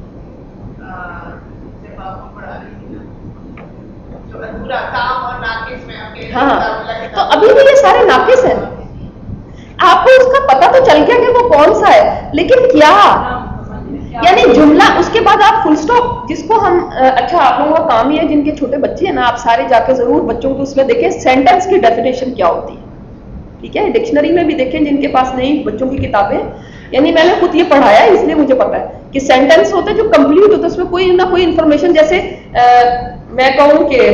जब आपको पढ़ा रही थी ना जो अधूरा काम और नाकिस में आपके हाँ, तो अभी भी ये सारे नाकिस हैं। आपको उसका पता तो चल गया कि वो कौन सा है, लेकिन क्या, यानी जुमला उसके बाद आप फुल स्टॉप, जिसको हम अच्छा आप लोगों का काम ही है, जिनके छोटे बच्चे हैं ना, आप सारे जाके जरूर बच्चों को उसमें देखें सेंटेंस की डेफिनेशन क्या होती है। ठीक है, डिक्शनरी में भी देखें, जिनके पास नहीं बच्चों की किताबें, यानी मैंने खुद ये पढ़ाया है इसलिए मुझे पता है कि सेंटेंस होता है जो कंप्लीट होता है, उसमें कोई ना कोई इंफॉर्मेशन, जैसे आ, मैं कहूं कि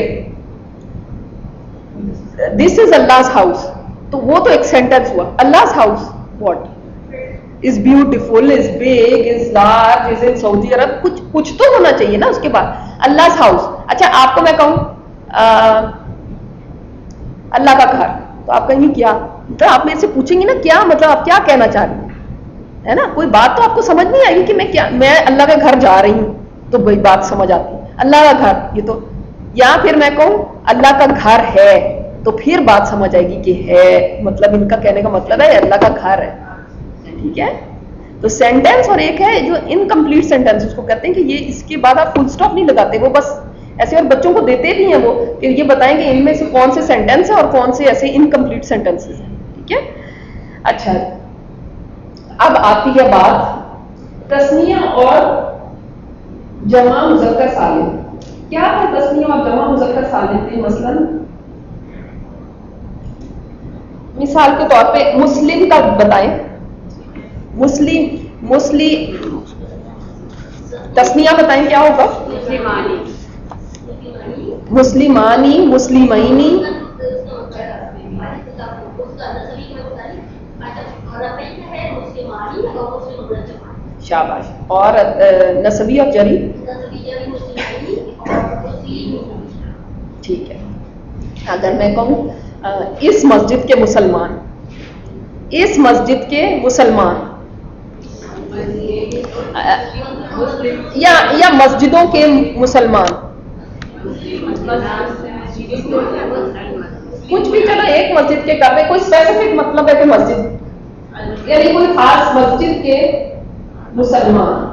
दिस इज अल्लाह's हाउस, तो वो तो एक सेंटेंस हुआ। अल्लाह's house what is beautiful, is big, is large, is in Saudi Arabia, कुछ कुछ तो होना चाहिए ना उसके बाद। अल्लाह's हाउस, अच्छा आपको मैं कहूं अल्लाह का घर, तो आप कहेंगे क्या, तो आप मेरे से पूछेंगे ना क्या मतलब आप क्या कहना चाह रही हैं, है ना, कोई बात तो आपको समझ नहीं आएगी कि मैं क्या, मैं अल्लाह के घर जा रही हूँ तो वही बात समझ आती है, अल्लाह का घर, ये तो, या फिर मैं कहूँ अल्लाह का घर है तो फिर बात समझ आएगी कि है, मतलब इनका कहने का मतलब है अल्लाह का घर है। ठीक है, तो सेंटेंस और एक है जो इनकम्प्लीट सेंटेंस, उसको कहते हैं कि ये इसके बाद आप फुल स्टॉप नहीं लगाते, वो बस ऐसे, और बच्चों को देते भी हैं वो कि ये बताएंगे इनमें से कौन से सेंटेंस है और कौन से ऐसे इनकम्प्लीट सेंटेंसेस हैं। ठीक है, अच्छा अब आती है बात तस्निया और जमा मुज़क्कर सालिम। क्या है तस्निया और जमा मुज़क्कर सालिम में? मसलन मिसाल के तौर पे मुस्लिम का बताएं, मुस्लिम, मुस्लिम तस्निया बताएं क्या होगा? मुस्लिमानी, मुस्लिमानी, मुस्लिमैनी, शाबाश, और नसबी और जरी, ठीक है। अगर मैं कहूँ इस मस्जिद के मुसलमान, इस मस्जिद के मुसलमान, या या मस्जिदों के मुसलमान, कुछ भी, चलो एक मस्जिद के करते, कोई स्पेसिफिक मतलब है कि मस्जिद, यानी कोई खास मस्जिद के मुसलमान।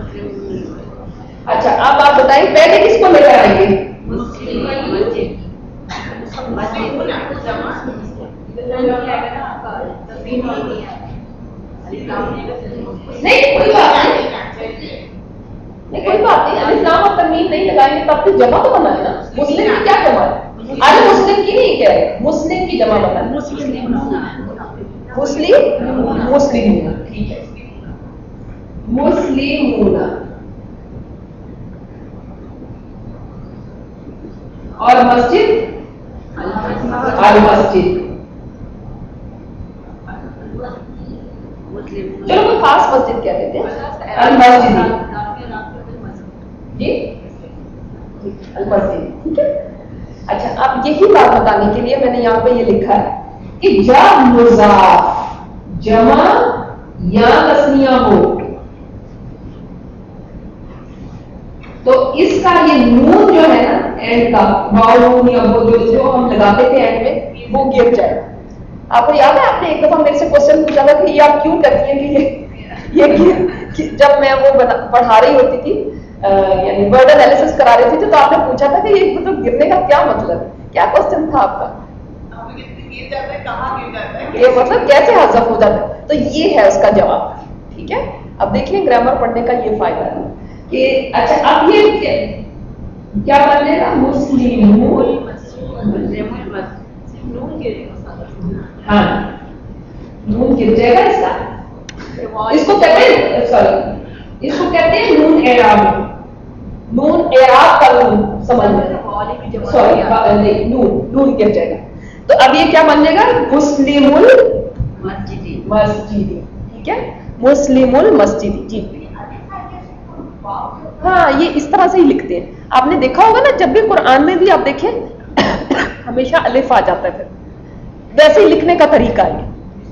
अच्छा अब आप बताइए पहले किसको लेकर आएंगे? नहीं कोई बात नहीं, नहीं कोई बात नहीं, अलिफ्लाम और तनवीन नहीं लगाएंगे तब तो जमा तो बना है ना। मुस्लिम की क्या जमा है? अरे मुस्लिम की नहीं कह रहे, मुस्लिम की जमा बना है, मुस्लिम, मुस्लिम, ठीक है, मुस्लिमूना, और मस्जिद अल मस्जिद, چلو کوئی خاص مسجد کہہ دیتے ہیں المسجد جی المسجد ٹھیک ہے. اچھا اب یہی بات بتانے کے لیے میں نے یہاں پہ یہ لکھا ہے کہ جب مضاف جمع یا تسنیہ ہو تو اس کا یہ نون جو ہے نا اینڈ کا باؤن یا وہ جو جو ہم لگاتے تھے اینڈ میں وہ گر جائے. آپ کو یاد ہے آپ نے ایک دفعہ میرے سے کوشچن پوچھا تھا کہ یہ آپ کیوں کرتی ہیں کہ یہ یہ جب میں وہ پڑھا رہی ہوتی تھی یعنی ورڈ انالیسس کرا رہی تھی تو آپ نے پوچھا تھا کہ یہ مطلب گرنے کا کیا مطلب ہے, کیا کوشچن تھا آپ کا؟ یہ مطلب کیسے حذف ہو جاتا ہے, تو یہ ہے اس کا جواب. ٹھیک ہے, اب دیکھ لیں گرامر پڑھنے کا یہ فائدہ ہے کہ اچھا اب یہ کیا بنے گا مسلم ہاں نون گر جائے گا اس کا, اس کو کہتے ہیں سوری اس کو کہتے ہیں نون اعراب. نون اعراب کا نون سمجھ میں سوری نون نون گر جائے گا. تو اب یہ کیا بن جائے گا مسلم المسجدی مسجدی. ٹھیک ہے مسلم المسجدی. جی ہاں یہ اس طرح سے ہی لکھتے ہیں. آپ نے دیکھا ہوگا نا جب بھی قرآن میں بھی آپ دیکھیں ہمیشہ الف آ جاتا ہے, پھر ویسے ہی لکھنے کا طریقہ ہے.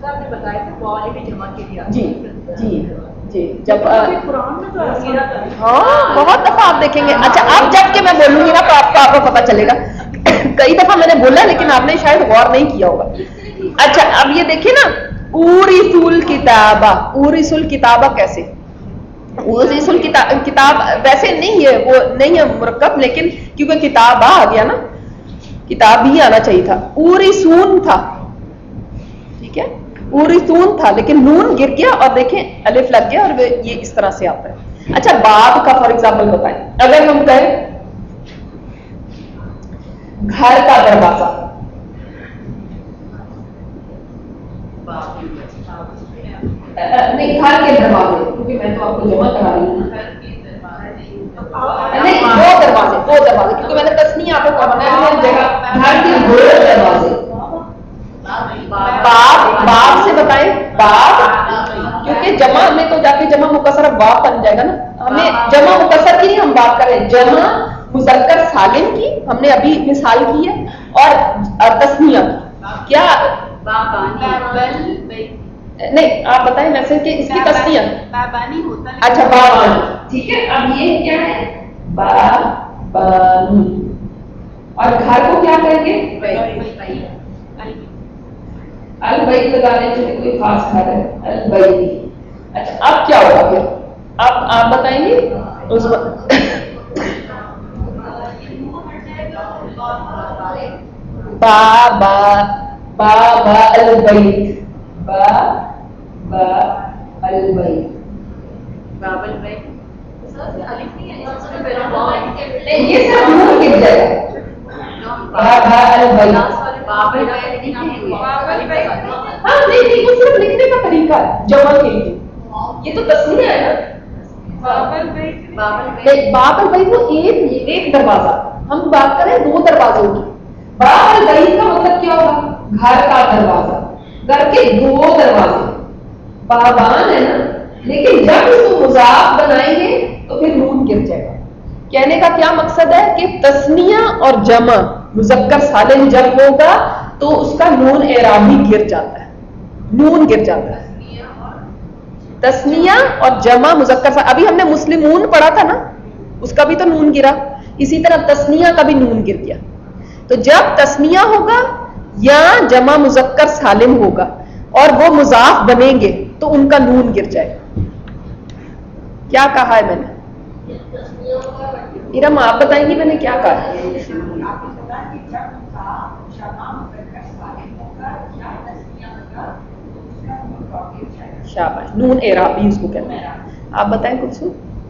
جی جی جی جب قرآن میں تو ہاں بہت دفعہ آپ دیکھیں گے. اچھا اب جب کہ میں بولوں گی نا تو آپ کو آپ کو پتا چلے گا. کئی دفعہ میں نے بولا لیکن آپ نے شاید غور نہیں کیا ہوگا. اچھا اب یہ دیکھیں نا اورثل کتابہ, اورثل کتابہ کیسے اورثل کتاب ویسے نہیں ہے وہ نہیں ہے مرکب, لیکن کیونکہ کتاب آ گیا نا کتاب ہی آنا چاہیے تھا. اورثون تھا ٹھیک ہے اورثون تھا لیکن نون گر گیا اور دیکھیں الف لگ گیا اور یہ اس طرح سے آتا ہے. اچھا باب کا فار ایگزامپل بتائیں, اگر ہم کہیں گھر کا دروازہ نہیں گھر کے دروازے, کیونکہ میں تو آپ کو جمع کرا رہی ہوں نہیں دو دروازے دو دروازے کیونکہ میں نے تسنیہ آپ کو کہا ہے جگہ گھر کے دو دروازے. باب باب سے بتائیں باب, کیونکہ جمع میں تو جا کے جمع مکسر باب بن جائے گا نا. ہمیں جمع مکسر کی نہیں ہم بات کریں, جمع مذکر سالم کی ہم نے ابھی مثال کی ہے اور تسنیہ کی کیا نہیں آپ بتائیں ویسے کہ اس کی تسنیہ اچھا بابانی. ٹھیک ہے اب یہ کیا ہے بابانی اور گھر کو کیا کہیں گے البیت لگانے کے لیے کوئی خاص گھر ہے البیت. اچھا اب کیا ہوگا پھر اب آپ بتائیں گے اس با با با با البیت با با البیت باب البیت یہ سب نون گر جائے گا. با با البیت ہاں نہیں نہیں وہ صرف لکھنے کا طریقہ ہے جمع کے لیے. یہ تو تسنیہ ہے نا باب البیت وہ ایک ایک دروازہ, ہم بات کریں دو دروازوں کی. باب البیت کا مطلب کیا ہوگا گھر کا دروازہ, گھر کے دو دروازے بابان ہے نا, لیکن جب اس کو مضاف بنائیں گے تو پھر نون گر جائے گا. کہنے کا کیا مقصد ہے کہ تسنیہ اور جمع مذکر سالم جب ہوگا تو اس کا نون اعرابی گر جاتا ہے, نون گر جاتا ہے. تسنیہ اور جمع مذکر سالم, ابھی ہم نے مسلمون پڑھا تھا نا اس کا بھی تو نون گرا, اسی طرح تسنیہ کا بھی نون گر گیا. تو جب تسنیہ ہوگا یا جمع مذکر سالم ہوگا اور وہ مضاف بنیں گے تو ان کا نون گر جائے گا. کیا کہا ہے میں نے ارم آپ بتائیں گی میں نے کیا کہا ہے؟ شاباش نون اعرابی اس کو کہتے ہیں. آپ بتائیں کچھ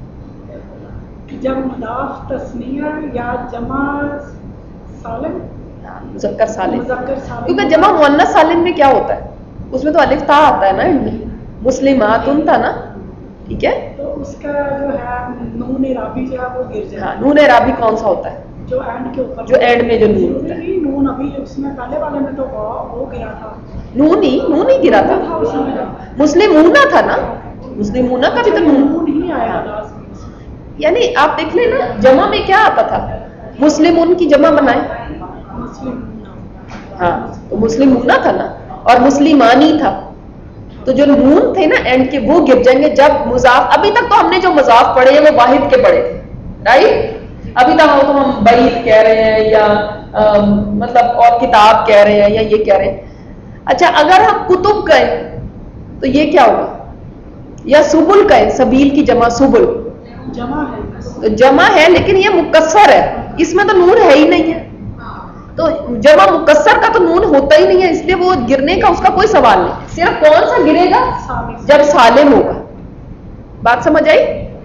جب مضاف تسنیہ یا جمع سالم مذکر سالم, مذکر سالم کیونکہ جمع مؤنث سالم میں کیا ہوتا ہے اس میں تو الف تا آتا ہے نا, ان میں مسلماتن تھا نا. ٹھیک ہے تو اس کا جو ہے نون اعرابی جو ہے وہ گر جائے. ہاں نون اعرابی کون سا ہوتا ہے جو اینڈ کے اوپر جو اینڈ میں جو نون ہوتا ہے نون अभी उसमें पहले वाले में तो वो वो गिरा था, नून ही नून ही गिरा था, था उसमें मुस्लिमूना था ना, मुस्लिमूना का भी तो नून, नून ही आएगा लास्ट में। यानी आप देख लेना जमा में क्या आता था, मुस्लिमून की जमा बनाए, मुस्लिम हाँ तो मुस्लिमूना था ना, और मुस्लिमानी था, तो जो नून थे ना एंड के वो गिर जाएंगे जब मुजाफ। अभी तक तो हमने जो मुजाफ पढ़े हैं वो वाहिद के पढ़े थे, राइट। अभी तक तो हम बैत कह रहे हैं या आ, मतलब और किताब कह रहे हैं या ये कह रहे हैं। अच्छा अगर हम कुतुब कहें तो ये क्या होगा, या सुबुल कहें, सबील की जमा सुबुल, जमा है, तो जमा है लेकिन ये मुकस्सर है, इसमें तो नून है ही नहीं है, तो जमा मुकस्सर का तो नून होता ही नहीं है, इसलिए वो गिरने का उसका कोई सवाल नहीं। सिर्फ कौन सा गिरेगा, जब सालिम होगा। बात समझ आई?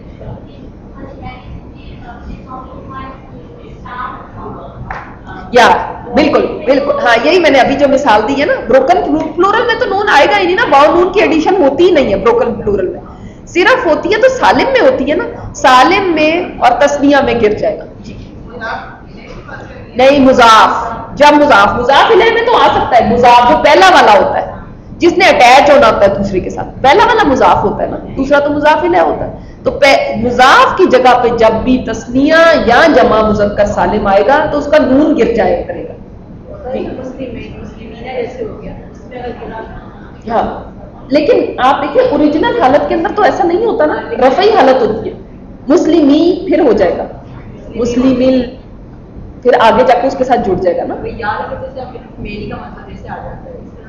या बिल्कुल बिल्कुल, हाँ यही मैंने अभी जो मिसाल दी है ना, ब्रोकन प्लूरल में तो नून आएगा ही नहीं ना, वाव नून की एडिशन होती ही नहीं है ब्रोकन प्लूरल में, सिर्फ होती है तो सालिम में होती है ना, सालिम में और तस्निया में गिर जाएगा जी। नहीं मुजाफ, जब मुजाफ मुजाफ इलैह में तो आ सकता है, मुजाफ जो पहला वाला होता है जिसने अटैच होना होता है दूसरे के साथ, पहला वाला मुजाफ होता है ना, दूसरा तो मुजाफ इलैह होता है। तो मुजाफ की जगह पे जब भी तस्निया या जमा मुज़क्कर सालिम आएगा तो उसका नून गिर जाया करेगा। हाँ लेकिन आप देखिए ओरिजिनल हालत के अंदर तो ऐसा नहीं होता ना, रफ़ई हालत होती है, मुस्लिमी फिर हो जाएगा मुस्लिमिल, फिर आगे जाके उसके साथ जुड़ जाएगा ना। मेरी का मतलब जैसे आ जाता है,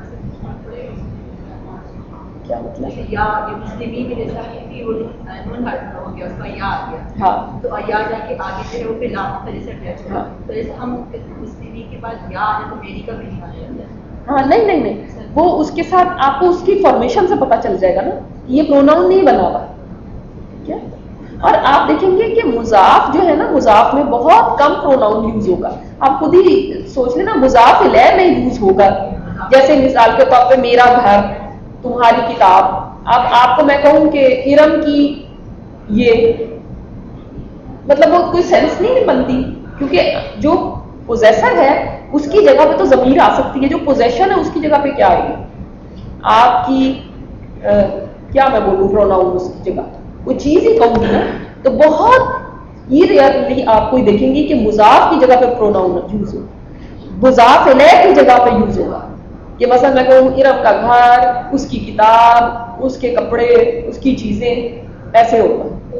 क्या मतलब, या ये मुस्लिमी में जैसा कि वो नून हर्फ हो गया, उसका या आ गया, हाँ तो या जाके आगे से वो फिर लाम से जैसे अटैच हुआ, हाँ। तो जैसे हम मुस्लिमी के बाद या आ जाए तो मेरी का भी नहीं आ जाता। हाँ नहीं नहीं नहीं, वो उसके साथ आपको उसकी फॉर्मेशन से पता चल जाएगा ना, ये प्रोनाउन नहीं बना हुआ, ठीक है। और आप देखेंगे कि मुजाफ जो है ना, मुजाफ में बहुत कम प्रोनाउन यूज होगा, आप खुद ही सोच लेना, मुजाफ इलैह में यूज होगा। जैसे मिसाल के तौर पे मेरा घर, तुम्हारी किताब, अब आपको मैं कहूं कि इरम की ये, मतलब वो कोई सेंस नहीं बनती, क्योंकि जो पोजेसर है उसकी जगह पे तो ज़मीर आ सकती है, जो पोजेशन है उसकी जगह पे क्या आएगी, आपकी आ, क्या मैं बोलूं प्रोनाउन उसकी जगह वो चीज ही कहूंगी ना, तो बहुत ही रेयरली आपको देखेंगे कि मुजाफ की जगह पे प्रोनाउन यूज हो, मुजाफ इलैह की जगह पे यूज होगा। कि मसलन मैं कहूँ इरम का घर, उसकी किताब, उसके कपड़े, उसकी चीजें, ऐसे होगा।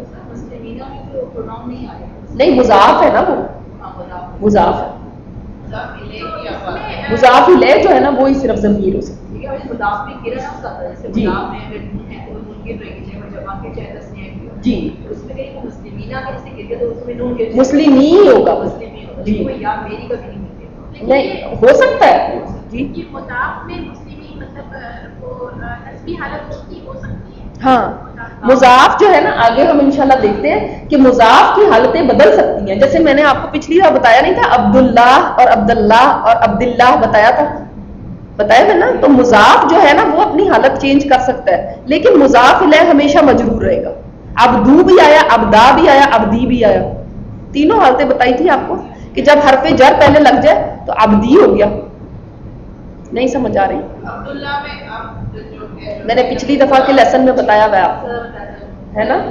नहीं मुजाफ है ना वो, मुजाफ है, मुजाफ इलैह जो है ना वो ही सिर्फ ज़मीर हो सकती है। जी मुस्लिमी होगा, जी नहीं हो सकता है जी, मुदाफ में मुस्लिमी मतलब वो नस्बी हालत उसकी हो सकती है। हाँ मुजाफ जो है ना, आगे हम इंशाल्लाह देखते हैं कि मुजाफ की हालतें बदल सकती हैं। जैसे मैंने आपको पिछली बार बताया नहीं था, अब्दुल्लाह और अब्दुल्लाह और अब्दुल्लाह बताया था, बताया था ना। तो मुजाफ जो है ना वो अपनी हालत चेंज कर सकता है, लेकिन मुजाफ इलैह हमेशा मजरूर रहेगा। अब्दू भी आया, अब्दा भी आया, अब्दी भी आया, तीनों हालतें बताई थी आपको कि जब हरफे जर पहले लग जाए तो अब्दी हो गया। नहीं समझ आ रही? अब्दुल्लाह में अब जो है, मैंने पिछली दफा के लेसन में बताया हुआ आपको, है ना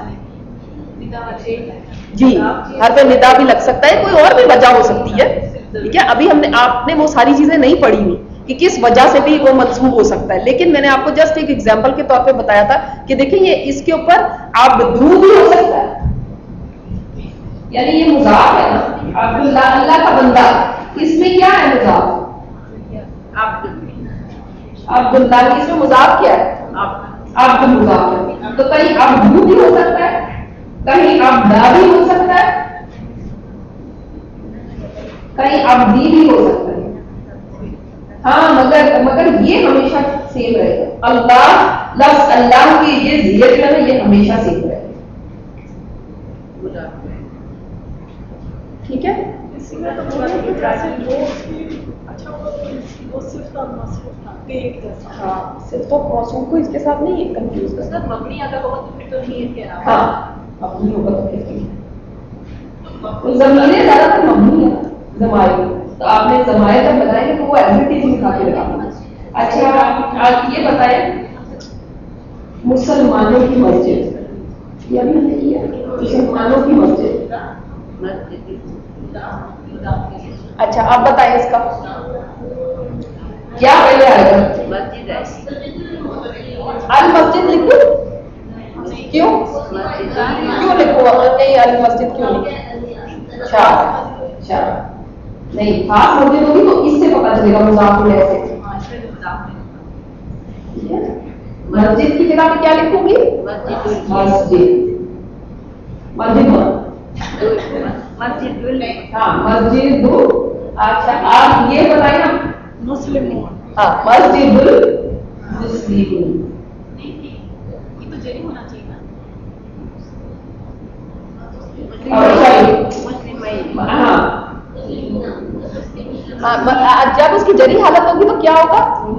जी। हरफे निदा भी लग सकता है, कोई और भी वजह हो सकती है, ठीक है। अभी हमने आपने वो सारी चीजें नहीं पढ़ी हुई कि किस वजह से भी वो मंसूब हो सकता है, लेकिन मैंने आपको जस्ट एक एग्जांपल के तौर पे बताया था कि देखिए ये इसके ऊपर अब्दू भी हो सकता है, यानी ये मुजाफ है ना, अब्दुल्लाह अल्लाह का बंदा, इसमें क्या है मुजाफ, अब्दुल्लाह की इसमें मुजाफ क्या है, अब्द मुजाफ है। तो कहीं अब्दू भी हो सकता है, कहीं अब्दा भी हो सकता है, कहीं अब्दी भी हो सकता है। हाँ मगर मगर ये हमेशा सेम रहेगा, अल्लाह लफ्ज़ अल्लाह की ये ज़ियत है ना, ये हमेशा सेम रहेगा, ठीक है। इसमें तो बोले कि जैसे वो उसकी अच्छा वो वो सिर्फ और मसरूफ था कि एक जैसा, हाँ सिर्फ तो मौसूम को इसके साथ नहीं कंफ्यूज कर, उसका मबनी अगर होगा तो फिर तो नहीं है क्या, हाँ मबनी होगा तो फिर तो ज़मीरें ज़्यादातर मबनी है, ज़माइर تو آپ نے ضمائر جب بتائیں گے تو وہ ایز اٹ از لکھا کے لگانا. اچھا آپ یہ بتائیں مسلمانوں کی مسجد، یہ ابھی نہیں ہے مسلمانوں کی مسجد. اچھا آپ بتائیں اس کا کیا پہلے آئے گا؟ المسجد لکھو. کیوں کیوں لکھو نہیں المسجد کیوں لکھو؟ اچھا اچھا نہیں خاص مسجد ہوگی تو اس سے پتہ چلے گا مضاف الیہ سے. مسجد کی جگہ پہ کیا لکھوں گی؟ مسجد مسجد مسجد ہاں مسجد. اچھا آپ یہ بتائیں نا مسلم ہاں مسجد المسلمین. یہ تو جری ہونا چاہیے نا. ہاں جب اس کی جری حالت ہوگی تو کیا ہوگا؟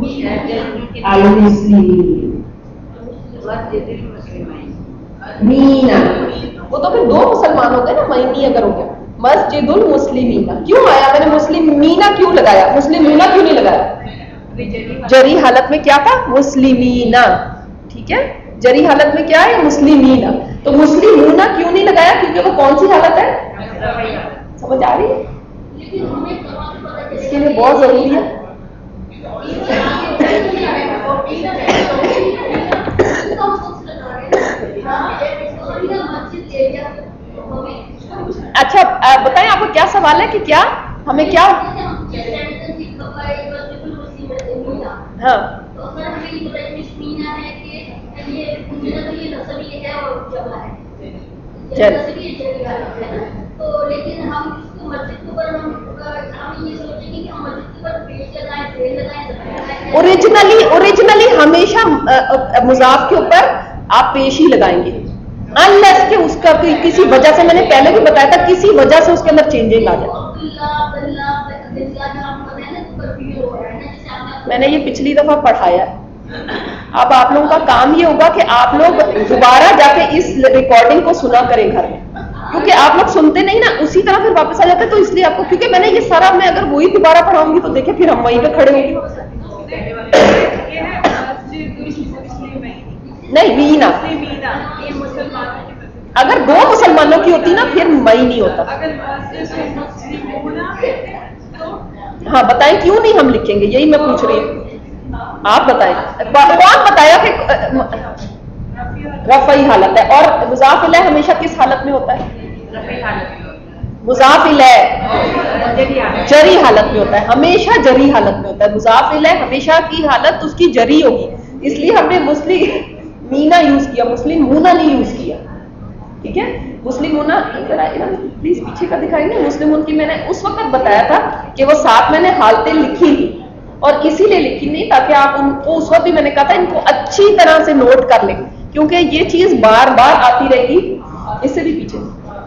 مینا. وہ تو پھر دو مسلمان ہو گئے نا، مینی اگر ہو گیا. مسجد المسلمین کیوں آیا؟ میں نے مسلمینا کیوں لگایا؟ مسلمونا کیوں نہیں لگایا؟ جری حالت میں کیا تھا؟ مسلمینا. ٹھیک ہے جری حالت میں کیا ہے؟ مسلمینا. تو مسلمونا کیوں نہیں لگایا؟ کیونکہ وہ کون سی حالت ہے؟ سمجھ آ رہی ہے؟ اس کے لیے بہت ضروری ہے. اچھا بتائیں آپ کو کیا سوال ہے کہ کیا ہمیں کیا ہاں اوریجنلی اوریجنلی ہمیشہ مضاف کے اوپر آپ پیش ہی لگائیں گے انلیس کہ اس کا کسی وجہ سے، میں نے پہلے بھی بتایا تھا، کسی وجہ سے اس کے اندر چینجنگ آ جائے. میں نے یہ پچھلی دفعہ پڑھایا. اب آپ لوگوں کا کام یہ ہوگا کہ آپ لوگ دوبارہ جا کے اس ریکارڈنگ کو سنا کریں گھر میں، کیونکہ آپ لوگ سنتے نہیں نا، اسی طرح پھر واپس آ جاتے. تو اس لیے آپ کو، کیونکہ میں نے یہ سارا، میں اگر وہی دوبارہ پڑھاؤں گی تو دیکھیں پھر ہم وہیں پہ کھڑے ہوں گے. نہیں مینا اگر دو مسلمانوں کی ہوتی نا پھر مئی نہیں ہوتا. ہاں بتائیں کیوں نہیں ہم لکھیں گے، یہی میں پوچھ رہی ہوں. آپ بتائیں کون بتایا کہ رفعی حالت ہے؟ اور مضاف الیہ ہمیشہ کس حالت میں ہوتا ہے؟ مضاف الیہ جری حالت میں ہوتا ہے، ہمیشہ جری حالت میں ہوتا ہے. مضاف الیہ ہمیشہ کی حالت اس کی جری ہوگی، اس لیے ہم نے مسلم مینا یوز کیا، مسلم مونا نہیں یوز کیا. ٹھیک ہے مسلم مونا پلیز پیچھے کا دکھائیں گے. مسلم ان کی میں نے اس وقت بتایا تھا کہ وہ ساتھ میں نے حالتیں لکھی تھی، اور اسی لیے لکھی نہیں تاکہ آپ ان کو، اس وقت بھی میں نے کہا تھا ان کو اچھی طرح سے نوٹ کر لیں، کیونکہ یہ چیز بار بار آتی رہے گی. اس سے بھی پیچھے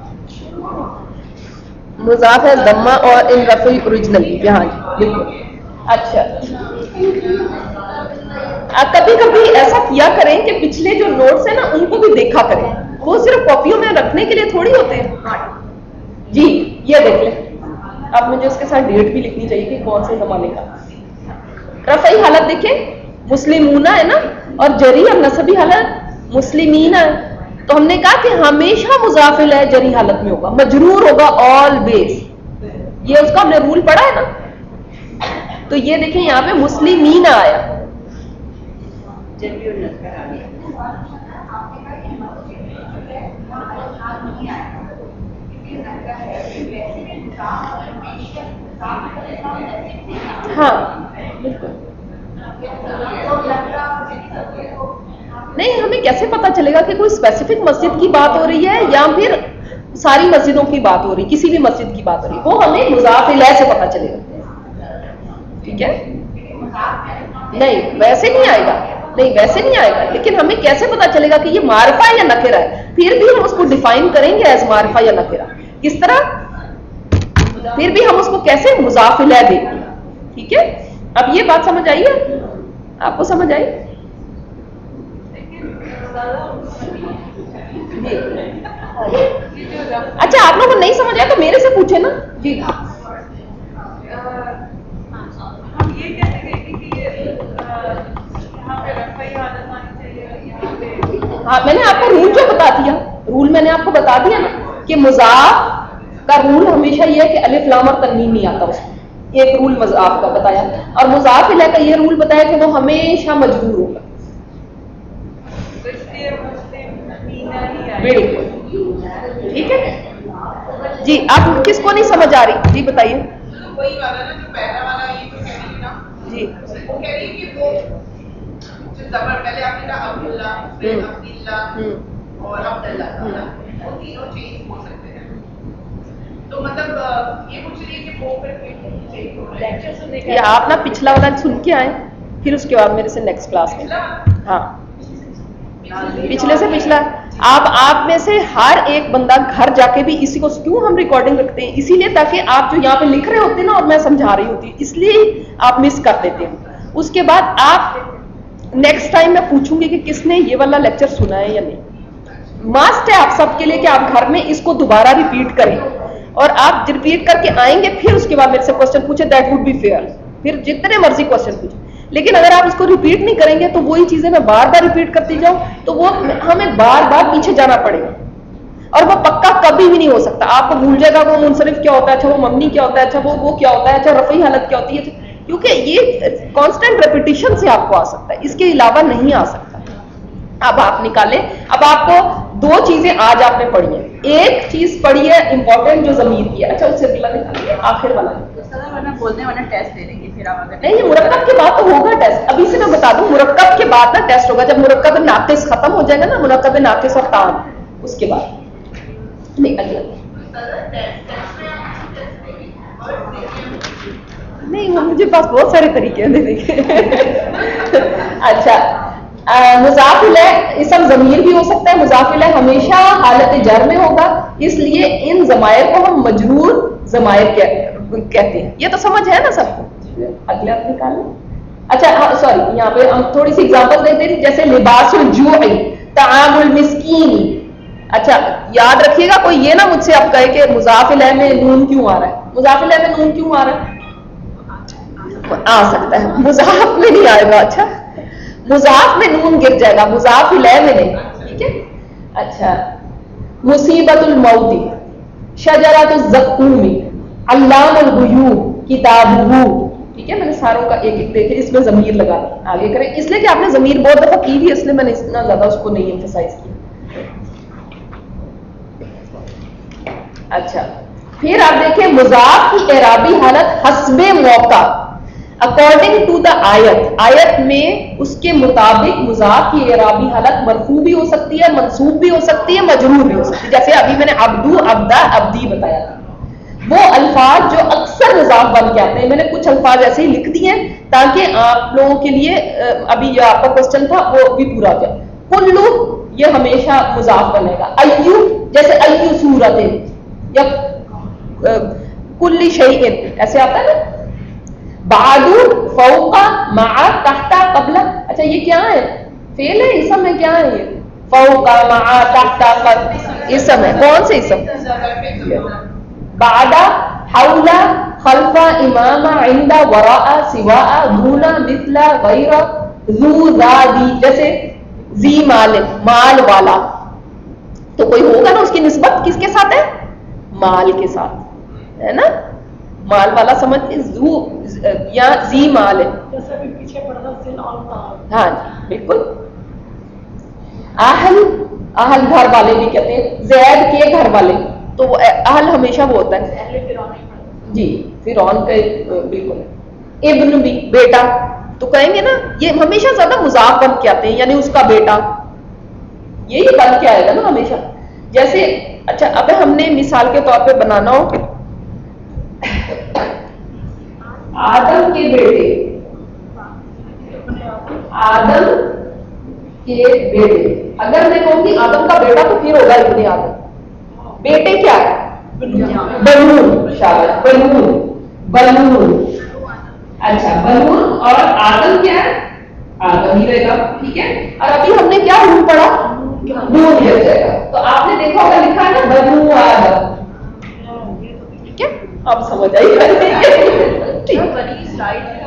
مضاف ہے ضمہ اور ان رفع اوریجنلی یہاں بالکل. اچھا کبھی کبھی ایسا کیا کریں کہ پچھلے جو نوٹس ہیں نا ان کو بھی دیکھا کریں، وہ صرف کاپیوں میں رکھنے کے لیے تھوڑی ہوتے ہیں. جی یہ دیکھ لیں، اب مجھے اس کے ساتھ ڈیٹ بھی لکھنی چاہیے کہ کون سے زمانے کا. رفعی حالت دیکھیں مسلمونا ہے نا، اور جری اور نصبی حالت مسلمین ہے. تو ہم نے کہا کہ ہمیشہ مضاف الیہ جری حالت میں ہوگا، مجرور ہوگا آلویز. یہ اس کا ہم نے رول پڑھا ہے نا. تو یہ دیکھیں یہاں پہ مسلمین آیا، ہاں بالکل. نہیں ہمیں کیسے پتا چلے گا کہ کوئی اسپیسیفک مسجد کی بات ہو رہی ہے یا پھر ساری مسجدوں کی بات ہو رہی، کسی بھی مسجد کی بات ہو رہی؟ وہ ہمیں مضاف الیہ سے پتا چلے گا. ٹھیک ہے نہیں ویسے نہیں آئے گا، نہیں ویسے نہیں آئے گا. لیکن ہمیں کیسے پتا چلے گا کہ یہ معرفہ یا نکرہ ہے؟ پھر بھی ہم اس کو ڈیفائن کریں گے ایز معرفہ یا نکرہ. کس طرح؟ پھر بھی ہم اس کو کیسے مضاف الیہ دیں گے. ٹھیک ہے اب یہ بات سمجھ آئی ہے آپ کو؟ سمجھ آئی؟ اچھا آپ لوگوں کو نہیں سمجھ آیا تو میرے سے پوچھے نا. جی हाँ, मैंने आपको रूल जो बता दिया, रूल मैंने आपको बता दिया ना कि मुजाफ का रूल हमेशा ये है कि अलिफ लाम और तन्वीन नहीं आता उसमें, एक रूल मुजाफ का बताया, और मुजाफ इलैह का ये रूल बताया कि वो हमेशा मजरूर होगा। बिल्कुल ठीक है जी। आप किसको नहीं समझ आ रही जी बताइए। वही वाला ना जो पहला वाला ये जो कह रही है ना जी, वो कह रही है कि वो जो जबर पहले आपने कहा अब्दुल्ला, फिर अब्दुल्ला और अब्दुल्ला, वो तीनों चेंज हो सकते हैं। तो मतलब ये पूछ रही है कि वो फिर चेंज हो रहा है लेक्चर सुनने ये आप ना पिछला वाला सुन के आए, फिर उसके बाद मेरे से नेक्स्ट क्लास में। हाँ, पिछले से पिछला। आप आप में से हर एक बंदा घर जाके भी इसी को, क्यों हम रिकॉर्डिंग रखते हैं, इसीलिए ताकि आप जो यहाँ पे लिख रहे होते हैं ना और मैं समझा रही होती, इसलिए आप मिस कर देते हैं। उसके बाद आप नेक्स्ट टाइम मैं पूछूंगी कि किसने ये वाला लेक्चर सुना है या नहीं। मस्ट है आप सबके लिए कि आप घर में इसको दोबारा रिपीट करें, और आप रिपीट करके आएंगे फिर उसके बाद मेरे से क्वेश्चन पूछे, दैट वुड बी फेयर। फिर जितने मर्जी क्वेश्चन पूछे, लेकिन अगर आप इसको रिपीट नहीं करेंगे तो वही चीजें मैं बार बार रिपीट करती जाऊं तो वो हमें बार बार पीछे जाना पड़ेगा, और वो पक्का कभी भी नहीं हो सकता। आपको भूल जाएगा वो मुनसरिफ क्या होता है, अच्छा वो मबनी क्या होता है, अच्छा वो वो क्या होता है, अच्छा रफ़ी हालत क्या होती है, क्योंकि ये कांस्टेंट रेपिटेशन से आपको आ सकता है, इसके अलावा नहीं आ सकता। अब आप निकालें। अब आपको दो चीजें आज आपने पढ़ी है, एक चीज पढ़ी है इंपॉर्टेंट जो जमीर की है। अच्छा उससे अगला निकालिए, आखिर वाला बोलने वाला टेस्ट दे देंगे फिर आप अगर नहीं, ये मुरक्कब के बाद तो होगा टेस्ट। अभी से मैं बता दूं, मुरक्कब के बाद ना टेस्ट होगा, जब मुरक्कब नाकिस खत्म हो जाएगा ना, मुरक्कब नाकिस और ताम, उसके बाद नहीं अगला नहीं, वो मुझे पास बहुत सारे तरीके हैं देने के। अच्छा, मुज़ाफ़ इलैह इसम ज़मीर भी हो सकता है, मुज़ाफ़ इलैह हमेशा हालत जर में होगा, इसलिए इन ज़मायर को हम मजरूर ज़मायर कहते हैं। ये तो समझ है ना सबको। अगला निकाल लें। अच्छा हाँ, सॉरी, यहाँ पे हम थोड़ी सी एग्जांपल देते हैं, जैसे लिबासुल जूई, तामुल मिस्कीन। अच्छा याद रखिएगा, कोई ये ना मुझसे आप कहे कि मुज़ाफ़ इलैह में नून क्यों आ रहा है, मुज़ाफ़ इलैह में नून क्यों आ रहा है, आ सकता है, मुज़ाफ़ में नहीं आएगा। अच्छा, मुज़ाफ़ में नून गिर जाएगा, मुज़ाफ़ इलैह में नहीं, ठीक है। अच्छा, मुसीबतुल मौती, शजरतुज़ ज़क़ूमी, अल्लामुल गुयूब, किताबुहु, ठीक है। मैंने सारों का एक एक देखे, इसमें ज़मीर लगा आगे करें, इसलिए कि आपने ज़मीर बहुत दफा की भी, इसलिए मैंने इतना ज्यादा उसको नहीं एम्फसाइज किया। अच्छा, फिर आप देखिए मुज़ाफ़ की एराबी हालत हस्बे मौका, अकॉर्डिंग टू द आयत, आयत में उसके मुताबिक मुज़ाफ़ की एराबी हालत मरफू भी हो सकती है, मंसूब भी हो सकती है, मजरूर भी हो सकती है। जैसे अभी मैंने अब्दू, अब्दा, अब्दी बताया था, वो अल्फाज जो अक्सर मुज़ाफ़ बन के आते हैं, मैंने कुछ अल्फाज ऐसे ही लिख दिए ताकि आप लोगों के लिए अभी जो आपका क्वेश्चन था वो भी पूरा हो जाए। कुल्लू ये हमेशा मुज़ाफ़ बनेगा, अय्यू जैसे अय्यू सूरत या कुल्ली शैइन ऐसे आता है ना, बादू, फौका, मा, तहता, कबला। अच्छा ये क्या है, फेल है, इसम है, क्या है ये, फौका, मा, तहता, कबला, इसम है। कौन से इसम, बादा, हौला, खल्फा, इमामा, इंदा, वराआ, सिवाआ, दूना, मिथला, गैरा, ज़ू, ज़ादी। जैसे जी माल, माल वाला, तो कोई होगा ना उसकी निस्बत किसके साथ है, माल के साथ, है ना, माल वाला समझ, जू या जी माल है, जैसे भी पीछे पड़ता सिल और ताल। हाँ जी बिल्कुल। आहल, आहल घर वाले भी कहते हैं, जैद के घर वाले, तो वो आहल हमेशा वो होता है जी, फिरौन के बिल्कुल। इब्न भी बेटा, तो कहेंगे ना ये हमेशा ज्यादा मुज़ाफ़ बन के आते हैं, यानी उसका बेटा, यही बन के आएगा ना हमेशा। जैसे अच्छा, अब हमने मिसाल के तौर पे बनाना हो आदम के बेटे, आदम के बेटे, अगर मैं कहूंगी आदम का बेटा तो फिर होगा इब्ने आदम। बेटे क्या है, बनून, शाबाश, बनून, बनून। अच्छा बनून और आदम क्या है, आदम ही रहेगा, ठीक है। और अभी हमने क्या रूल पढ़ा, नून गिर जाएगा, तो आपने देखा होगा लिखा है ना बनू आदम, ठीक है, आप समझ आइएगा। ठीक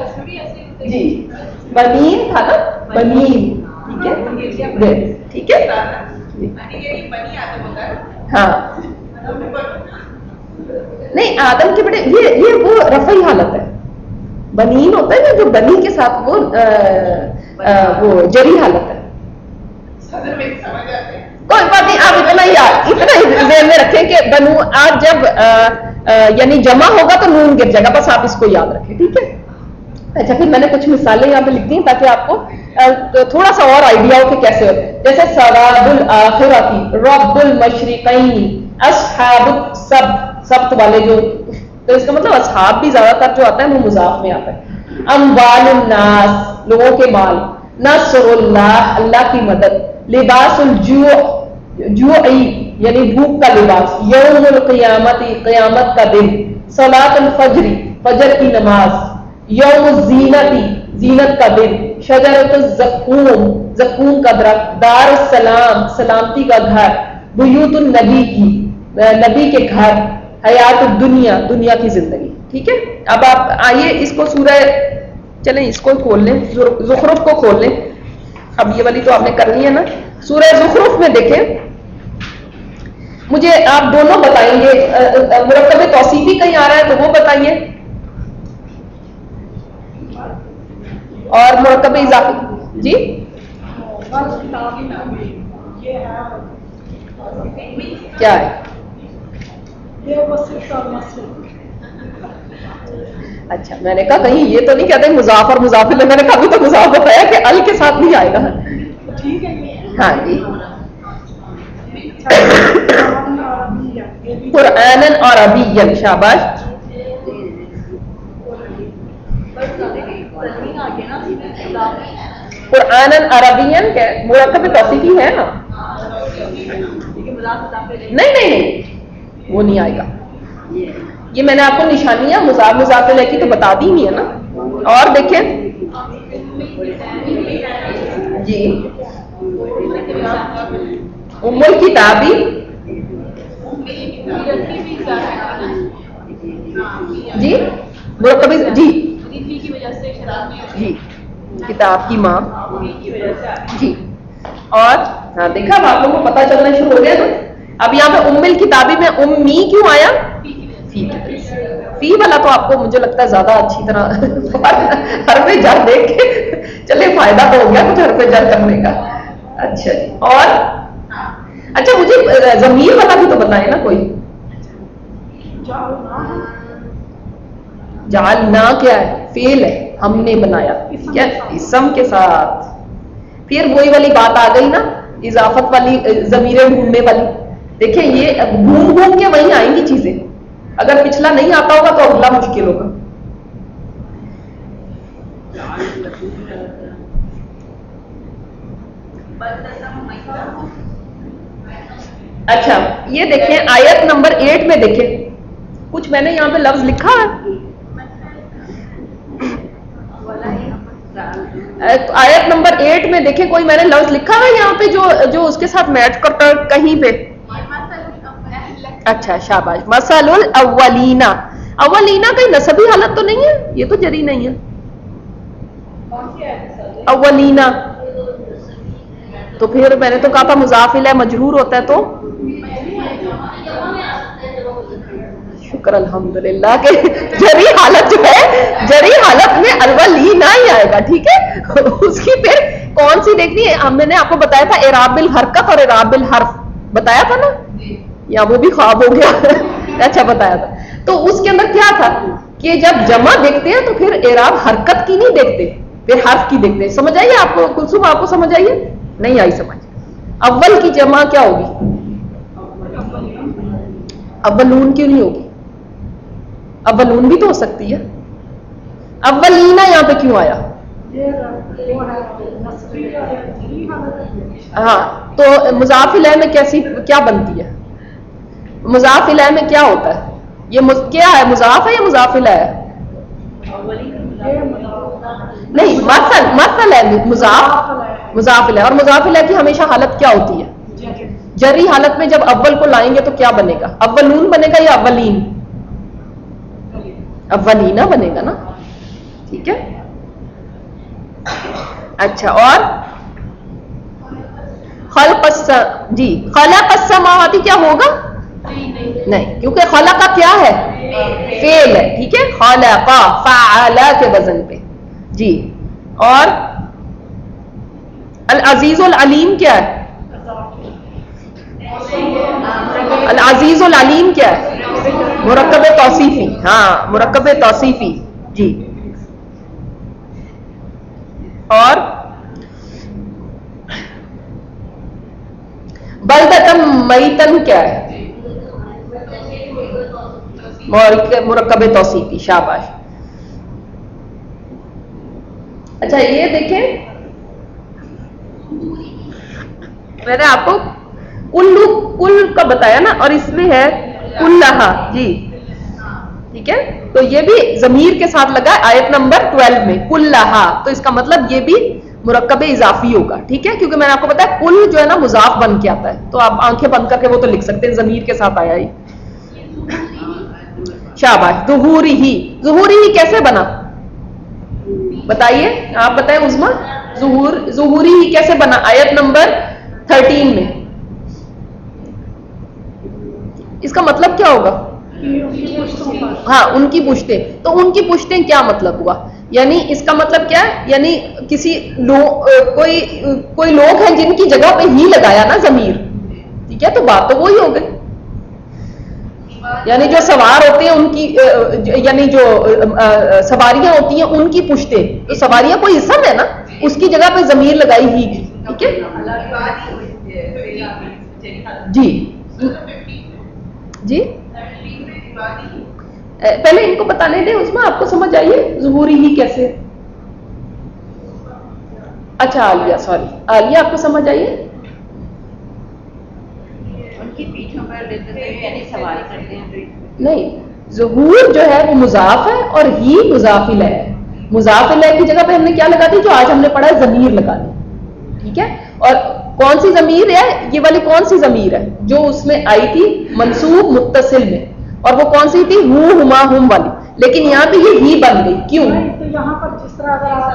जी, बनीन था ना, बनीन, ठीक है, ठीक है। इरादा यानी कि ये बनी आदम होता है हाँ नहीं, आदम के बेटे ये ये वो रफई हालत है, बनीन होता है ना जो बनी के साथ वो आ, आ, वो जरी हालत है। सदर में समझ आते हैं कोई बात नहीं, आप इतना याद इतना ही ध्यान में रखें कि बनू आज जब आ, आ, यानी जमा होगा तो नून गिर जाएगा, बस आप इसको याद रखें, ठीक है। अच्छा, फिर मैंने कुछ मिसालें यहाँ पे लिख दी ताकि आपको आ, तो थोड़ा सा और आइडिया हो कि कैसे हो। जैसे सवादुल आखिरती रब्बुल मशरिकैनी अस्हाबुस सब सब्त वाले जो, तो इसका मतलब असहाब भी ज्यादातर जो आता है वो मुजाफ में आता है। अम्वालुन नास लोगों के माल, नसरुल्लाह अल्लाह की मदद, लिबासुल जू जूई यानी भूख का लिबास, यौमुल क़ियामती क़यामत का दिन, सलातुल फज्री फजर की नमाज, यौमुज़ ज़ीनती जीनत का दिन, शजरतुज़ ज़क़ूम ज़क़ूम का दरख्त, दारुस सलाम सलामती का घर, बुयूतुन नबी की नबी के घर, हयात दुनिया दुनिया की जिंदगी, ठीक है। अब आप आइए इसको सूरह, चलें इसको खोल लें, ज़ुख़रुफ़ को खोल लें। अब ये वाली तो आपने करनी है ना। सूरह ज़ुख़रुफ़ में देखें, मुझे आप दोनों बताएंगे, मुरक्कब तौसीफी कहीं आ रहा है तो वो बताइए, और मुरक्कब इज़ाफ़ी जी ये है क्या है? ये वसीफ़ और मसरूफ़। अच्छा, मैंने कहा कहीं ये तो नहीं कहते मुज़ाफ़ और मुज़ाफ़िल, मैंने कभी तो मुज़ाफ़ बताया कि अल के साथ नहीं आएगा। ठीक है ये हाँ जी, ये भी कुरआनन और अरबियन, शाबाश। कुरआनन अरबियन क्या मुरक्कब तौसीफी है ना? नहीं नहीं नहीं वो नहीं आएगा। ये मैंने आपको निशानियां मुजाफ मुजाफिल की तो बता दी नहीं है ना। और देखें जी, उम्मुल किताबी जी मुरक्कब जी जी किताब की माँ जी। और हाँ देखा, अब आप लोगों को पता चलना शुरू हो गया ना। अब यहाँ पे उम्मिल किताबी में उम्मी क्यों आया? फी फी वाला तो आपको मुझे लगता है ज्यादा अच्छी तरह हर पे जर देख के चले फायदा तो हो गया कुछ हर पे जर करने का। अच्छा जी, और अच्छा मुझे जमीर वाला भी तो बताए ना कोई। जाल ना क्या है? फेल है, हमने बनाया क्या? इसम के साथ। फिर वही वाली बात आ गई ना, इजाफत वाली, जमीरें ढूंढने वाली। देखिए ये घूम घूम के वहीं आएंगी चीजें, अगर पिछला नहीं आता होगा तो अगला मुश्किल होगा। अच्छा ये देखें आयत नंबर एट में देखें, कुछ मैंने यहाँ पे लफ्ज लिखा है। आयत नंबर एट में देखें कोई मैंने लफ्ज लिखा है यहाँ पे जो जो उसके साथ मैच करता है कहीं पे। अच्छा शाबाश, मसलुल अव्वलीना। अव्वलीना कहीं नसबी हालत तो नहीं है? ये तो जरी नहीं है। अव्वलीना तो फिर मैंने तो कहा था मुजाफिल है, मजरूर होता है तो शुक्र अल्हम्दुलिल्लाह के जरी हालत जो है, जरी हालत में अव्वलीना ही आएगा, ठीक है। उसकी फिर कौन सी देखनी है? हमने आपको बताया था एराब बिल हरकत और एराब बिल हर्फ बताया था ना, या वो भी ख्वाब हो गया? अच्छा बताया था। तो उसके अंदर क्या था कि जब जमा देखते हैं तो फिर एराब हरकत की नहीं देखते, फिर हर्फ की देखते हैं। समझ आइए आपको कुलसुम? आपको समझ आइए? नहीं आई समझ? अव्वल की जमा क्या होगी? अव्वलून क्यों नहीं होगी? अव्वलून भी तो हो सकती है। अव्वलीना यहाँ पे क्यों आया? हाँ तो मुजाफिल में कैसी क्या बनती है? मुजाफिल में क्या होता है? ये मुज, क्या है? मुजाफ है या मुजाफिल है? नहीं, मसल मसल है, मुजाफ मुजाफिल है। और मुजाफिल है की हमेशा हालत क्या होती है? जरी हालत में जब अव्वल को लाएंगे तो क्या बनेगा? अव्वलून बनेगा या अव्वलीन? अव्वलीना बनेगा ना, ठीक है। अच्छा और خلق الس جی خلق السماوات کیا ہوگا؟ نہیں، کیونکہ خلق کیا ہے؟ فعل ہے، ٹھیک ہے، خلق فعل کے وزن پہ. جی اور العزیز العلیم کیا ہے؟ العزیز العلیم کیا ہے؟ مرکب توصیفی. ہاں مرکب توصیفی. جی اور بلدتم میتن کیا ہے؟ مرکب توصیفی. شاباش. اچھا یہ دیکھیں میں نے آپ کو کلو کل کا بتایا نا، اور اس میں ہے کلہا. جی ٹھیک ہے، تو یہ بھی ضمیر کے ساتھ لگا ہے آیت نمبر بارہ میں کلہا، تو اس کا مطلب یہ بھی مرکب اضافی ہوگا. ٹھیک ہے، کیونکہ میں نے آپ کو بتایا کل جو ہے نا مضاف بن کے آتا ہے، تو آپ آنکھیں بند کر کے وہ تو لکھ سکتے ہیں ضمیر کے ساتھ آیا ہی. شاباش. ظہوری ہی. ظہوری ہی کیسے بنا بتائیے، آپ بتائیں عظما. ظہور ظہوری ہی کیسے بنا آیت نمبر تھرٹین میں؟ اس کا مطلب کیا ہوگا؟ ہاں ان کی پشتیں. تو ان کی پشتیں کیا مطلب ہوا؟ یعنی اس کا مطلب کیا ہے؟ یعنی کسی لو, کوئی کوئی لوگ ہیں جن کی جگہ پہ ہی لگایا نا ضمیر. ٹھیک ہے، تو بات تو وہی ہو گئی. یعنی جو سوار ہوتے ہیں ان کی، یعنی جو سواریاں ہوتی ہیں ان کی پشتیں، تو سواریاں کوئی اسم ہے نا، اس کی جگہ پہ ضمیر لگائی ہی کی. ٹھیک ہے جی جی پہلے ان کو بتانے دیں اس میں آپ کو سمجھ آئیے ظہوری ہی کیسے. اچھا عالیہ، سوری عالیہ، آپ کو سمجھ آئیے؟ ان کی پیٹھوں پر یعنی سواری کرتے ہیں. نہیں، ظہور جو ہے وہ مضاف ہے اور ہی مضاف الیہ ہے. مضاف الیہ کی جگہ پہ ہم نے کیا لگا دی؟ جو آج ہم نے پڑھا ہے ضمیر لگا دی. ٹھیک ہے، اور کون سی ضمیر ہے یہ والی؟ کون سی ضمیر ہے جو اس میں آئی تھی منصوب متصل میں؟ اور وہ کون سی تھی؟ ہو ہما ہم والی. لیکن یہاں پہ یہ ہی بن گئی، کیوں؟ تو یہاں پر جس طرح اگر آپ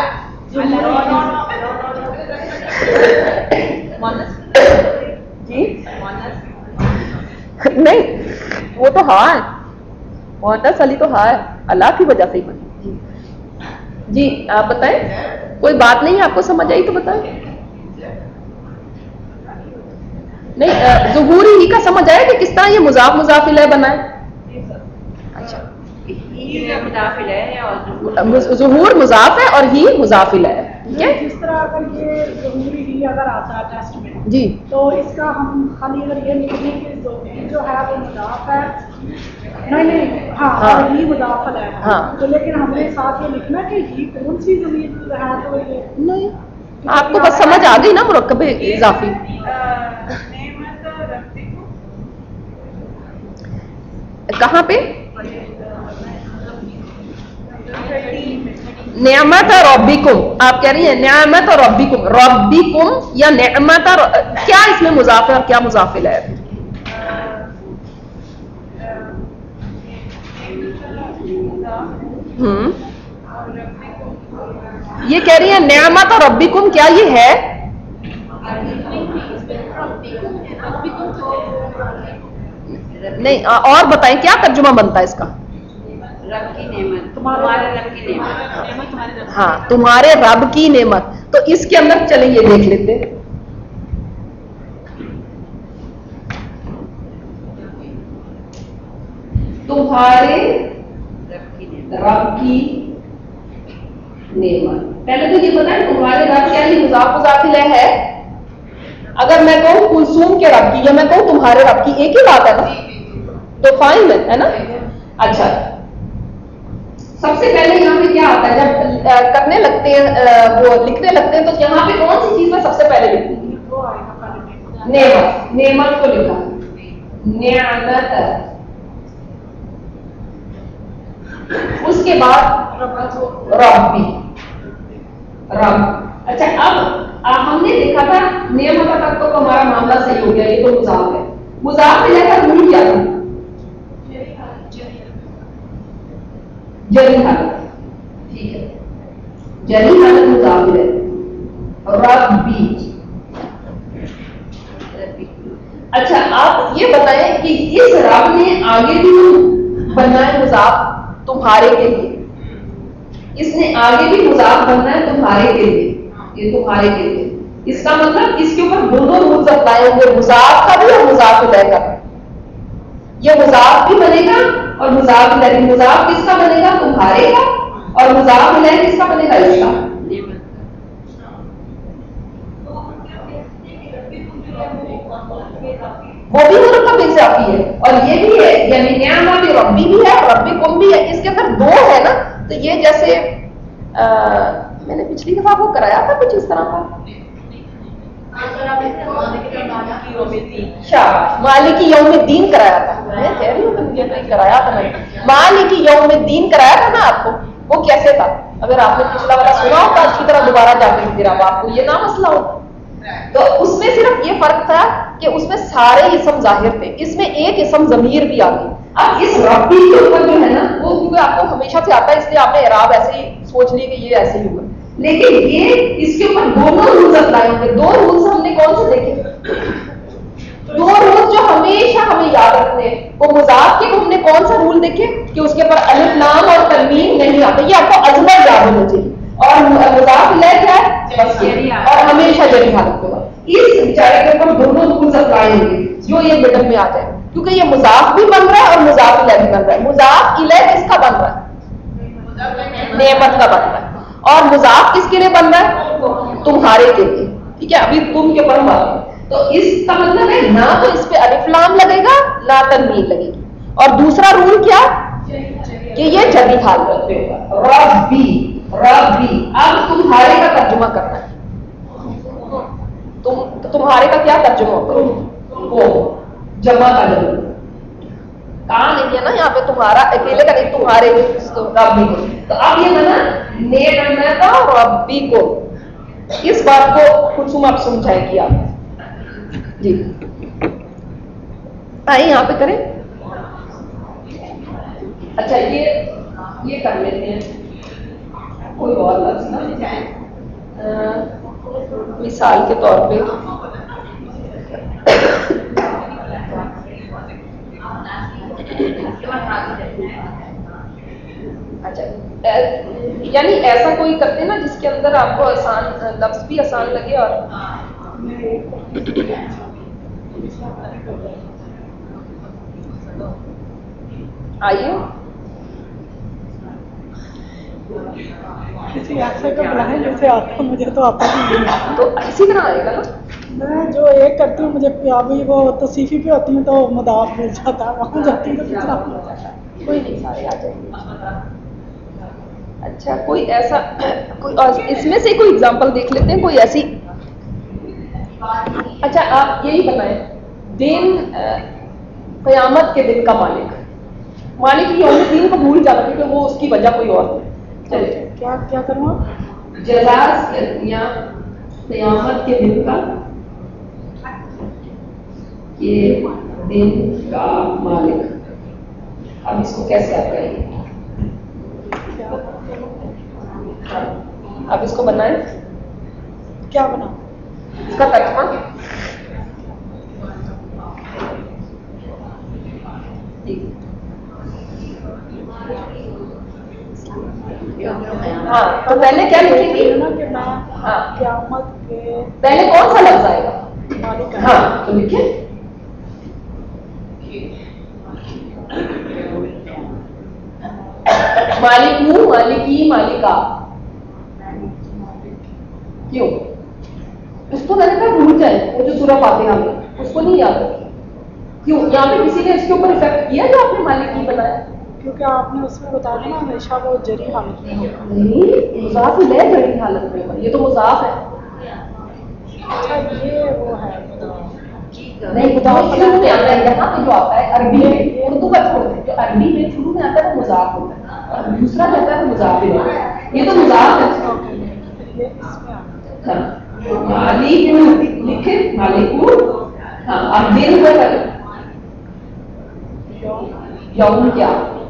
جی نہیں، وہ تو ہاں ہے، مؤنث علی تو ہاں ہے، اللہ کی وجہ سے ہی بنی. جی آپ بتائیں، کوئی بات نہیں آپ کو سمجھ آئی تو بتائیں. نہیں ظہوری ہی کا سمجھ آیا کہ کس طرح یہ مضاف مضاف الیہ بنا ہے؟ اچھا، ظہور مضاف ہے اور ہی مضاف الیہ ہے. ٹھیک ہے، جس طرح اگر یہ ظہوری ہی اگر آتا ہے ٹیسٹ میں جی تو اس کا ہم خالی اگر یہ لکھ دیں کہ ظہوری جو ہے وہ مضاف ہے، نہیں نہیں ہاں اور ہی مضاف الیہ ہے. ہاں. تو لیکن ہم نے ساتھ یہ لکھنا کہ ہی کون سی ضمیر ہے؟ تو یہ نہیں، آپ کو بس سمجھ آ گئی نا مرکب اضافی. کہاں پہ؟ نعمت ربکم. آپ کہہ رہی ہیں نعمت ربکم، ربکم یا نعمت، کیا اس میں مضاف ہے اور کیا مضاف الیہ ہے؟ ہم یہ کہہ رہی ہیں نعمت ربکم، کیا یہ ہے؟ نہیں، اور بتائیں کیا ترجمہ بنتا ہے اس کا؟ رب کی نعمت، تمہارے رب کی نعمت. ہاں تمہارے رب کی نعمت. تو اس کے اندر چلیں یہ دیکھ لیتے ہیں. تمہارے رب کی نعمت. پہلے تو یہ بتائیں تمہارے رب کیا یہ مضاف مضاف الیہ ہے؟ اگر میں کہوں کلثوم کے رب کی یا میں کہوں تمہارے رب کی، ایک ہی بات ہے نا، تو فائن ہے نا. اچھا، سب سے پہلے یہاں پہ کیا آتا ہے جب کرنے لگتے ہیں وہ لکھنے لگتے ہیں تو یہاں پہ کون سی چیز میں سب سے پہلے لکھتی ہوں؟ نعمت. نعمت کو لکھا، نعمت. اس کے بعد رب بھی، رب. اچھا اب ہم نے دیکھا تھا نعمت تک تو ہمارا معاملہ صحیح ہو گیا، یہ تو مضاف ہے. مضاف الیہ کا رول کیا تھا؟ جری حالت. ٹھیک ہے، جری حالت مضاف الیہ. رب بھی اچھا آپ یہ بتائیں کہ اس رب نے آگے بھی بننا ہے مضاف تمہارے کے لیے, اس نے آگے بھی مضاف بننا ہے تمہارے کے لیے, یہ تمہارے کے لیے, اس کا مطلب اس کے اوپر دونوں رولز اپلائی ہوں گے, مضاف کا بھی اور مضاف الیہ کا. یہ مضاف بھی بنے گا اور مضاف الیہ, مضاف کس کا بنے گا تمہارے کا, اور مضاف الیہ کس کا بنے گا اس کا. وہ بھی مرکب اضافی ہے اور یہ بھی ہے, یعنی نعمہ بھی ربی بھی ہے ربی کم بھی ہے. اس کے اندر دو ہے نا, تو یہ جیسے آ, میں نے پچھلی دفعہ وہ کرایا تھا کچھ اس طرح کا, مالک یوم الدین کرایا تھا, میں کہہ رہی ہوں کہ مجھے نہیں کرایا تھا, میں مالک یوم الدین کرایا تھا نا آپ کو. وہ کیسے تھا, اگر آپ نے پچھلا والا سنا ہوتا اچھی طرح دوبارہ جا کے پھر اب آپ کو یہ نہ مسئلہ ہوتا. تو اس میں صرف یہ فرق تھا کہ اس میں سارے اسم ظاہر تھے, اس میں ایک اسم ضمیر بھی آ گئی. اب اس ربی کے اوپر جو ہے نا وہ کیونکہ آپ کو ہمیشہ سے آتا ہے اس لیے آپ نے اعراب ایسے ہی سوچ لی کہ یہ ایسے ہی ہوگا, لیکن یہ اس کے اوپر دونوں رولز اپلائی ہوں گے. دو رولز ہم نے کون سے دیکھے, دو رولز جو ہمیشہ ہمیں یاد رکھنے ہیں. وہ مضاف کے ہم نے کون سا رول دیکھے کہ اس کے اوپر الف لام اور تنوین نہیں آتا, یہ آپ کو ازمر یاد ہونا چاہیے. اور مضاف الیہ کیا ہے, اور ہمیشہ جری حالت ہوگا. اس بیچارے کے اوپر دونوں رولز اپلائی ہوں گے جو یہ مڈل میں آ جائے, کیونکہ یہ مضاف بھی بن رہا ہے اور مضاف الیہ بھی بن رہا ہے. مضاف الیہ کس کا بن رہا ہے, نعمت کا بن رہا ہے, اور مضاف کس کے لیے بن رہا ہے, تمہارے کے لیے. ٹھیک ہے, ابھی تم کے اوپر ہم آتے ہیں. تو اس کا مطلب ہے نہ تو اس پہ الف لام لگے گا نہ تنوین لگے گی. اور دوسرا رول کیا کہ یہ جری حالت پہ ہوگا, ربی ربی. اب تمہارے کا ترجمہ کرنا ہے, تم تمہارے کا کیا ترجمہ ہوگا, وہ جمع کا جمع کہاں نہیں ہے نا یہاں پہ تمہارا اکیلے کا نہیں, تمہارے ربی کو. تو اب یہ نا نے کرنا تھا ربی کو. اس بات کو کلثوم آپ سمجھائے گی آپ جی, آئیں یہاں پہ کریں. اچھا یہ یہ کر لیتے ہیں کوئی اور لفظ نا, مثال کے طور پہ اچھا یعنی ایسا کوئی کرتے نا جس کے اندر آپ کو آسان لفظ بھی آسان لگے. اور آئیے کسی ایسے کا بلائیں جیسے آتا, مجھے تو آتا نہیں ہے, تو اسی طرح آئے گا نا. میں جو ایک کرتی ہوں مجھے ابھی وہ توصیفی پہ ہوتی ہوں تو مضاف مل جاتا ہے, وہاں جاتی ہوں تو دوسرا مل جاتا ہے. کوئی نہیں, سارے آ جائیں گے. اچھا کوئی ایسا کوئی اس میں سے کوئی اگزامپل دیکھ لیتے ہیں کوئی ایسی. اچھا آپ یہی بتائیں, دن قیامت کے دن کا مالک, مالک یوم الدین کو بھول جانا کیونکہ وہ اس کی وجہ کوئی اور ہے. کیا کیا کروں, جزاز یا قیامت کے دن کا, یہ دن کا مالک. اب اس کو کیسے آپ کریں گے, اب اس کو بنائیں, کیا بنا اس کا ترجمہ ہاں. تو پہلے کیا لکھیں گی, قیامت کے پہلے کون سا لفظ آئے گا, مالک. ہاں تو لکھیں مالک ہوں, مالکی, مالکا. کیوں, اس کو میں نے کہا بھول جائے, وہ جو سورہ فاتحہ میں اس کو نہیں یاد رکھی. کیوں, یہاں پہ کسی نے اس کے اوپر افیکٹ کیا جو آپ نے مالکی بنایا, کیونکہ آپ نے اس میں بتایا نا ہمیشہ وہ جری حالت میں ہوگا. نہیں, مضاف الیہ جری حالت میں ہوگا, یہ تو مضاف ہے. اچھا یہ وہ ہے نہیں, مضاف شروع میں آتا ہے, یہاں پہ جو آتا ہے عربی میں, اردو کا چھوڑ دیں, جو عربی میں شروع میں آتا ہے وہ مضاف ہوتا ہے, اور دوسرا کہتا ہے وہ مضاف الیہ. یہ تو مضاف ہے. یہ اس میں آتا ہے مالک لکھے, مالک. ہاں اب دن ہوا کریں, یوم کیا,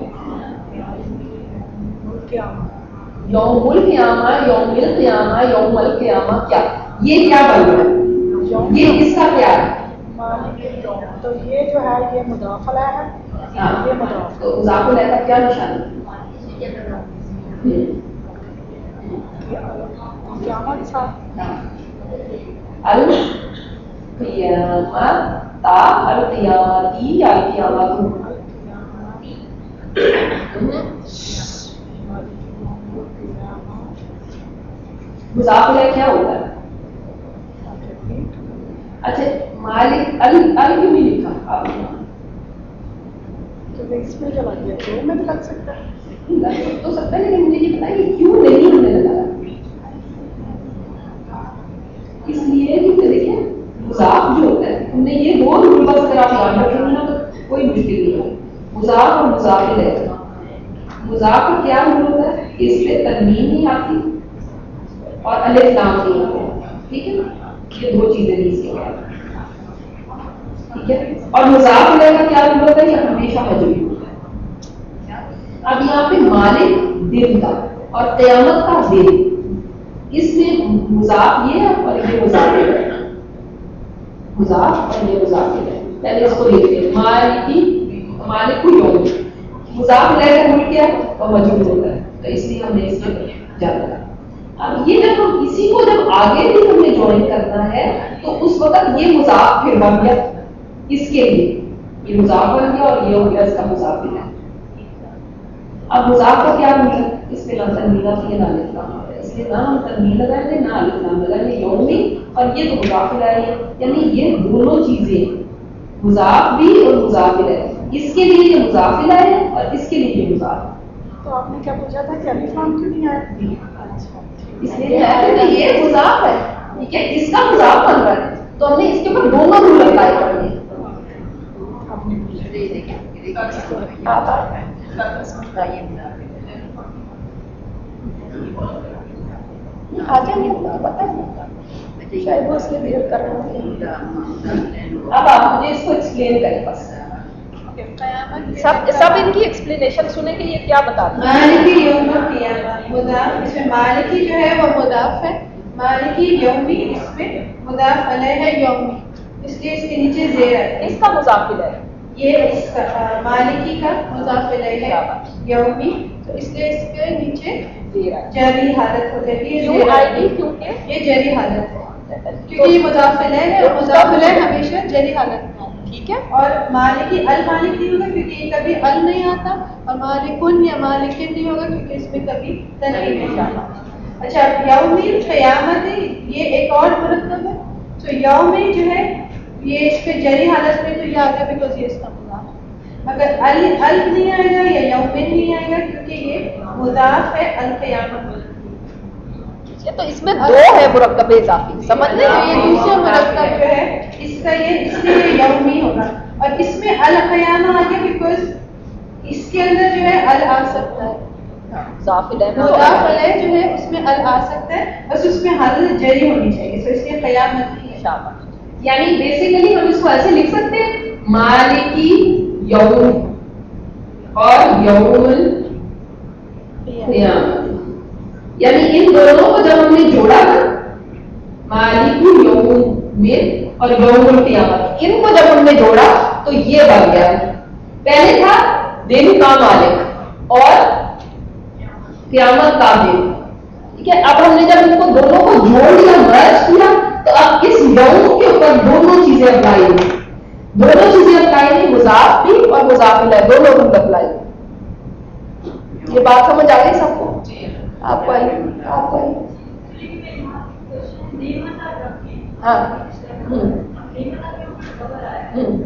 یوم القیامہ, یوم القیامہ, یوم القیامہ کیا, یہ کیا بن رہا ہے, یہ اس کا کیا ہے, मालिक यौम, तो ये जो है ये मुदाफला है, ये मुदाफ। तो मुज़ाफ इलैह का क्या निशान है? क़यामत साथ अल क़ियामत ता अल क़ियामती या क़ियामत। मुज़ाफ इलैह क्या होता है? अच्छा, मालिक अल अल क्यों नहीं लिखा आपने? तो इसमें जो लग गया तो में भी लग सकता है, लग तो सकता है, लेकिन मुझे ये बताइए क्यों नहीं हमने लगाया? इसलिए कि देखिए मुज़ाफ जो होता है, हमने ये दो रूल बस अगर आप याद रखेंगे ना तो कोई मुश्किल नहीं है। मुज़ाफ और मुज़ाफ इलैह, मुज़ाफ का क्या रूल होता है? इसमें तन्वीन नहीं आती और अलिफ लाम नहीं आता, ठीक है ना? ये दो चीजें नहीं सीखा, ठीक है। और मुज़ाफ इलैह का क्या रूल होता है? ये हमेशा मजरूर होता है। अब यहाँ पे मालिक दिन का और क़यामत का दिन, इसमें मुज़ाफ ये है और ये मुज़ाफ इलैह, मुज़ाफ और ये मुज़ाफ इलैह। पहले इसको लिखते हैं, मालिकी मालिक यौम, मुज़ाफ इलैह का रूल क्या है? और मजरूर होता है, तो इसलिए हमने इसमें जाना। अब ये जब हम इसी को जब आगे भी हमने ज्वाइन करना है तो उस वक्त ये मुज़ाफ फिर बन गया, इसके लिए ये मुज़ाफ बन गया और ये हो गया इसका मुज़ाफ इलैह। अब मुज़ाफ का क्या रूल है? इसमें ना तन्वीन आती है ना अलिफ लाम आता है, इसलिए ना हम तन्वीन लगाएंगे ना अलिफ लाम लगाएंगे, यौमी, और ये तो मुज़ाफ इलैह है, यानी ये दोनों चीजें मुज़ाफ भी और मुज़ाफ इलैह, इसके लिए ये मुज़ाफ इलैह है और इसके लिए ये मुज़ाफ। तो आपने क्या पूछा था कि अलिफ लाम क्यों नहीं आया? इसलिए है कि ये मुज़ाफ है, ठीक है, इसका मुज़ाफ बन रहा है, तो हमने इसके ऊपर दोनों रूल अप्लाई करने हैं। आ जाएंगे, पता है शायद वो इसलिए देर कर रहे हैं। अब आप मुझे इसको एक्सप्लेन करें बस, सब सब इनकी एक्सप्लेनेशन सुने कि ये क्या बताते हैं। मालिकी यौम क़ियामत, मुदाफ, इसमें मालिकी जो है वो मुदाफ है, मालिकी यौमी इसमें मुदाफ अलैह है यौमी, इसलिए इसके नीचे ज़ेर है। इसका मुज़ाफ इलैह ये इसका आ, मालिकी का मुज़ाफ अलैह है यौमी, तो इसलिए इसके नीचे ज़ेर है, जरी हालत हो जाएगी। ये क्यों ज़ेर आएगी? क्योंकि ये जरी हालत है, क्योंकि ये मुज़ाफ अलैह है और मुज़ाफ अलैह हमेशा जरी हालत में, ठीक है। और मालिकी अल मालिक नहीं होगा क्योंकि ये कभी अल नहीं आता, और मालिकुन या मालिकिन नहीं होगा क्योंकि इसमें कभी तनवीन नहीं आता। अच्छा, यौमी क़यामत ये एक और मुरक्कब है, तो यौमी जो है ये इस पे जरी हालत में तो ये आ गया बिकॉज ये इसका मुज़ाफ है। अगर अल अल नहीं आएगा या यौमी नहीं आएगा क्योंकि ये मुज़ाफ है अल क़यामत, तो इसमें दो है मुरक्कब इज़ाफ़ी, समझ तो लें। ये दूसरा मुरक्कब जो है इसका ये इसलिए यौमी होगा, और इसमें अल क़यामा आ गया बिकॉज इसके अंदर जो है अल आ सकता है, मुज़ाफ इलैह में मुज़ाफ अलैह जो है उसमें अल आ सकता है, बस उसमें हल जरी होनी चाहिए, तो इसलिए क़यामत नहीं है। शाबाश। यानी बेसिकली हम इसको ऐसे लिख सकते हैं, मालिकी यौम और यौमुल क़ियामत, यानी इन दोनों को जब हमने जोड़ा ना, मालिकुल यौम में और यौमुल क़ियामत, इनको जब हमने जोड़ा तो ये बन गया। पहले था दिन का मालिक और क़यामत का दिन, ठीक है। अब हमने जब इनको दोनों को जोड़ दिया, मर्ज किया, तो अब इस यौम के ऊपर दोनों चीजें अप्लाई हुई, दोनों चीजें अप्लाई हुई, मुज़ाफ भी और मुज़ाफ इलैह दोनों रूल अप्लाई हुई। ये बात समझ आ गई सबको? आपको आई? आपको आई? हाँ, हम्म, हम्म,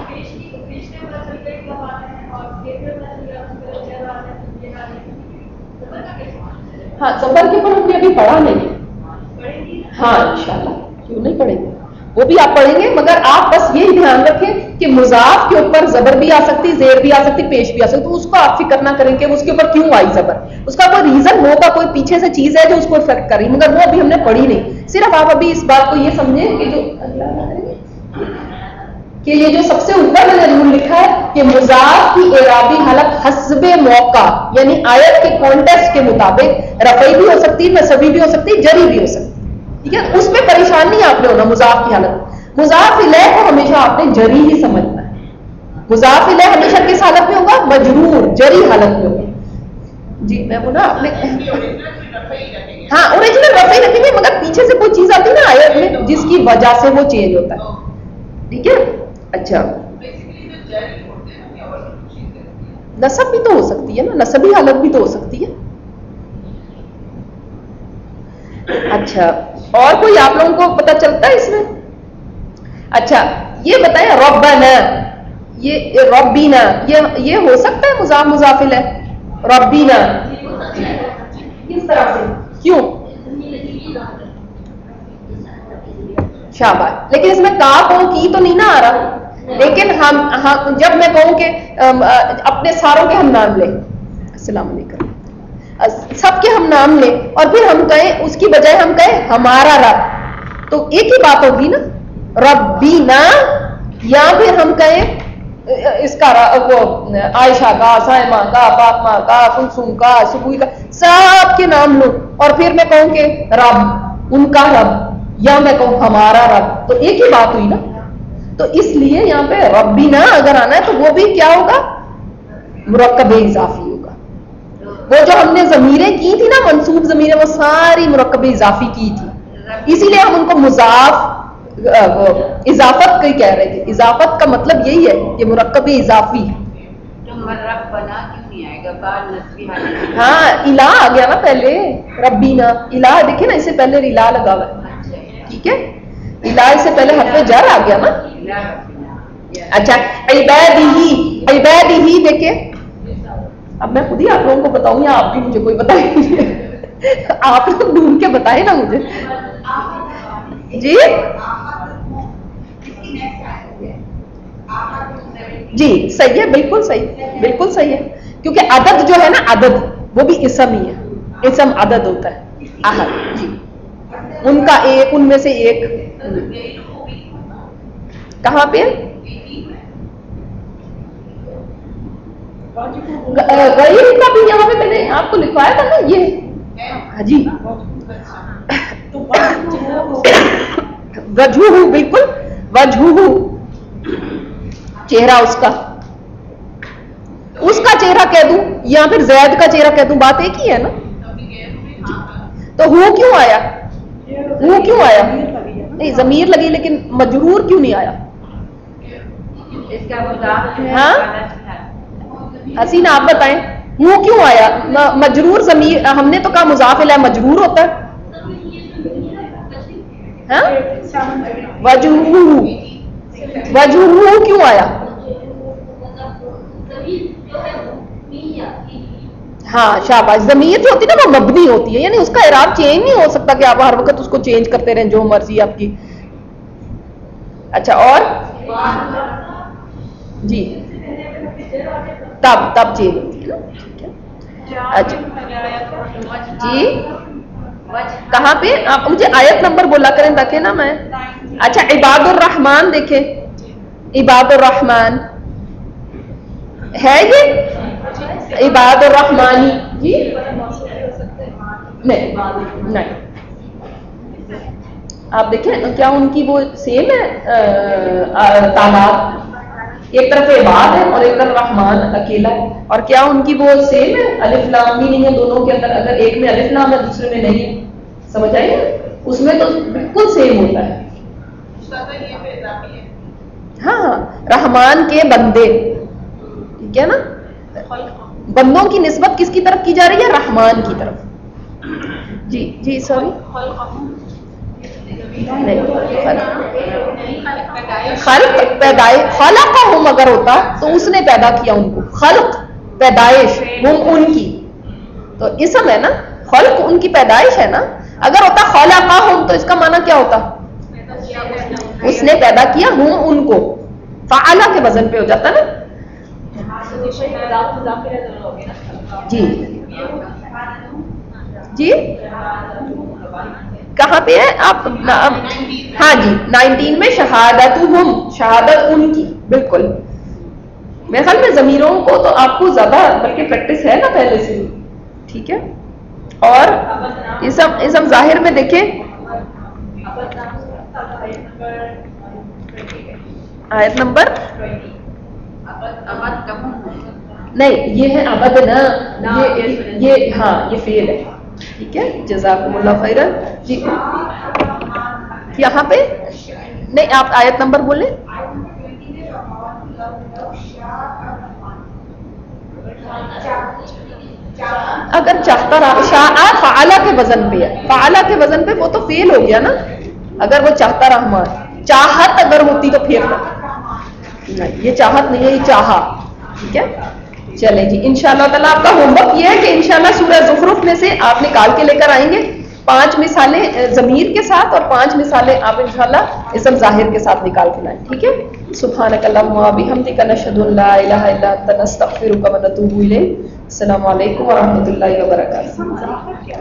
हाँ, ज़बर के ऊपर हमने अभी पढ़ा नहीं। हाँ, इंशाल्लाह, क्यों नहीं पढ़ेंगे, वो भी आप पढ़ेंगे, मगर आप बस ये ध्यान रखें कि मुज़ाफ के ऊपर ज़बर भी आ सकती, ज़ेर भी आ सकती, पेश भी आ सकती, तो उसको आप फिक्र ना करें कि उसके ऊपर क्यों आई ज़बर, उसका कोई रीजन होगा, कोई पीछे से चीज है जो उसको इफेक्ट कर रही, मगर वो अभी हमने पढ़ी नहीं। सिर्फ आप अभी इस बात को ये समझें कि जो कि ये जो सबसे ऊपर मैंने रूल लिखा है कि मुज़ाफ की एराबी हालत हस्बे मौका, यानी आयत के कॉन्टेक्स्ट के मुताबिक रफ़ई भी हो सकती है, नसबी भी हो सकती है, जरी भी हो सकती है, ठीक है। उसमें परेशान नहीं आपने होना मुज़ाफ की हालत। مضاف الیہ کو ہمیشہ آپ نے جری ہی سمجھنا ہے. مضاف الیہ ہمیشہ کس حالت میں ہوگا؟ مجرور، جری حالت میں ہوگا. جی میں بولا آپ نے ہاں اوریجنل رفع ہی رکھیں گے، مگر پیچھے سے کوئی چیز آتی ہے نا آیت میں جس کی وجہ سے وہ چینج ہوتا ہے. ٹھیک ہے. اچھا نصب بھی تو ہو سکتی ہے نا، نصبی حالت بھی تو ہو سکتی ہے. اچھا اور کوئی آپ لوگوں کو پتہ چلتا ہے اس میں؟ اچھا یہ بتائیں ربنا، یہ ربینا یہ یہ ہو سکتا ہے مضاف مضاف الیہ؟ ربینا کس طرح سے؟ کیوں؟ شاباش. لیکن اس میں کاف ہو کی تو نہیں نہ آ رہا. لیکن ہم جب میں کہوں کہ اپنے ساروں کے ہم نام لیں، السلام علیکم، سب کے ہم نام لیں اور پھر ہم کہیں اس کی بجائے ہم کہیں ہمارا رب، تو ایک ہی بات ہوگی نا، ربینا. یا پھر ہم کہیں اس کا وہ عائشہ کا، سائمہ کا، فاطمہ کا، کلثوم کا، سبوی کا، سب کے نام لوں اور پھر میں کہوں کہ رب ان کا رب، یا میں کہوں ہمارا رب، تو ایک ہی بات ہوئی نا. تو اس لیے یہاں پہ ربینا اگر آنا ہے تو وہ بھی کیا ہوگا؟ مرکب اضافی ہوگا. وہ جو ہم نے ضمیریں کی تھی نا، منصوب ضمیریں، وہ ساری مرکب اضافی کی تھی، اسی لیے ہم ان کو مضاف اضافت کی کہہ رہے تھے. اضافت کا مطلب یہی ہے کہ مرکب اضافی. رب بنا کیوں نہیں آئے گا؟ بعد نسبی حالت. ہاں الہ آ گیا نا پہلے، ربینا الہ دیکھیں نا، اس سے پہلے الہ لگا ہوا ہے. ٹھیک ہے، الہ اس سے پہلے حرف جر آ گیا نا. اچھا عبادی، عبادی دیکھیں، اب میں خود ہی آپ لوگوں کو بتاؤں یا آپ بھی مجھے کوئی بتائیں؟ آپ لوگ ڈھونڈ کے بتائیں نا مجھے. جی جی صحیح ہے، بالکل صحیح، بالکل صحیح ہے. کیونکہ عدد جو ہے نا، عدد وہ بھی اسم ہی ہے، اسم عدد ہوتا ہے. احد جی، ان کا ایک، ان میں سے ایک. کہاں پہ غیر کا بھی یہاں پہ میں نے آپ کو لکھوایا تھا نا یہ. جی وجہہ، بالکل وجہہ، چہرہ اس کا، اس کا چہرہ کہہ دوں یا پھر زید کا چہرہ کہہ دوں، بات ایک ہی ہے نا. تو ہو کیوں آیا؟ ہو کیوں آیا؟ نہیں ضمیر لگی لیکن مجرور کیوں نہیں آیا؟ اس کا مضاف ہاں حسین آپ بتائیں، ہو کیوں آیا؟ مجرور ضمیر، ہم نے تو کہا مضاف الیہ مجرور ہوتا ہے. ہاں وجہہ، وجہہ کیوں آیا؟ ہاں شاباش. ضمیر جو ہوتی ہے نا وہ مبنی ہوتی ہے، یعنی اس کا اعراب چینج نہیں ہو سکتا کہ آپ ہر وقت اس کو چینج کرتے رہیں جو مرضی آپ کی. اچھا اور جی تب تب چینج ہوتی ہے نا. ٹھیک ہے. اچھا جی کہاں پہ آپ مجھے آیت نمبر بولا کریں تاکہ نا میں. اچھا عباد الرحمن دیکھیں، عباد الرحمن ہے یہ عباد الرحمانی. جی نہیں نہیں، آپ دیکھیں کیا ان کی وہ سیم ہے تعداد؟ ایک طرف عباد ہے اور ایک طرف رحمان اکیلا ہے، اور کیا ان کی وہ سیم ہے؟ الف لام بھی نہیں ہے دونوں کے اندر. اگر ایک میں الف لام ہے دوسرے میں نہیں ہے، سمجھ آئیے؟ اس میں تو بالکل سیم ہوتا ہے. ہاں ہاں رحمان کے بندے، ٹھیک ہے نا. بندوں کی نسبت کس کی طرف کی جا رہی ہے؟ رحمان کی طرف. جی جی سوری خلق پیدائش، خلقہم اگر ہوتا تو اس نے پیدا کیا ان کو. خلق پیدائش، ہم ان کی، تو اسم ہے نا، خلق ان کی پیدائش ہے نا. اگر ہوتا خلقہم تو اس کا معنی کیا ہوتا؟ اس نے پیدا کیا، ہم ان کو، فعلا کے وزن پہ ہو جاتا نا. جی جی کہاں پہ ہے آپ؟ ہاں جی نائنٹین میں شہادتہم، شہادت ان کی. بالکل میرے خیال میں ضمیروں کو تو آپ کو زیادہ بلکہ پریکٹس ہے نا پہلے سے. ٹھیک ہے. اور اسم، اسم ظاہر میں دیکھیں آیت نمبر ابد کم نہیں، یہ ہے ابد نا، یہ یہ ہاں یہ فعل ہے. ٹھیک ہے، جزاکم اللہ خیرا. جی یہاں پہ نہیں، آپ آیت نمبر بولیں. اگر چاہتا رہا، شاء فعلا کے وزن پہ ہے، فعلا کے وزن پہ وہ تو فعل ہو گیا نا. اگر وہ چاہتا رحمان، چاہت اگر ہوتی تو پھر نہیں، یہ چاہت نہیں ہے، یہ چاہا. ٹھیک ہے، چلیں جی. انشاءاللہ تعالیٰ آپ کا ہوم ورک یہ ہے کہ انشاءاللہ سورہ زخرف میں سے آپ نکال کے لے کر آئیں گے پانچ مثالیں ضمیر کے ساتھ اور پانچ مثالیں آپ انشاءاللہ اسم ظاہر کے ساتھ نکال کے لائیں. ٹھیک ہے. سبحانک اللہم و بحمدک، نشہد ان لا الہ الا انت، نستغفرک و نتوب الیک. السلام علیکم ورحمۃ اللہ وبرکاتہ.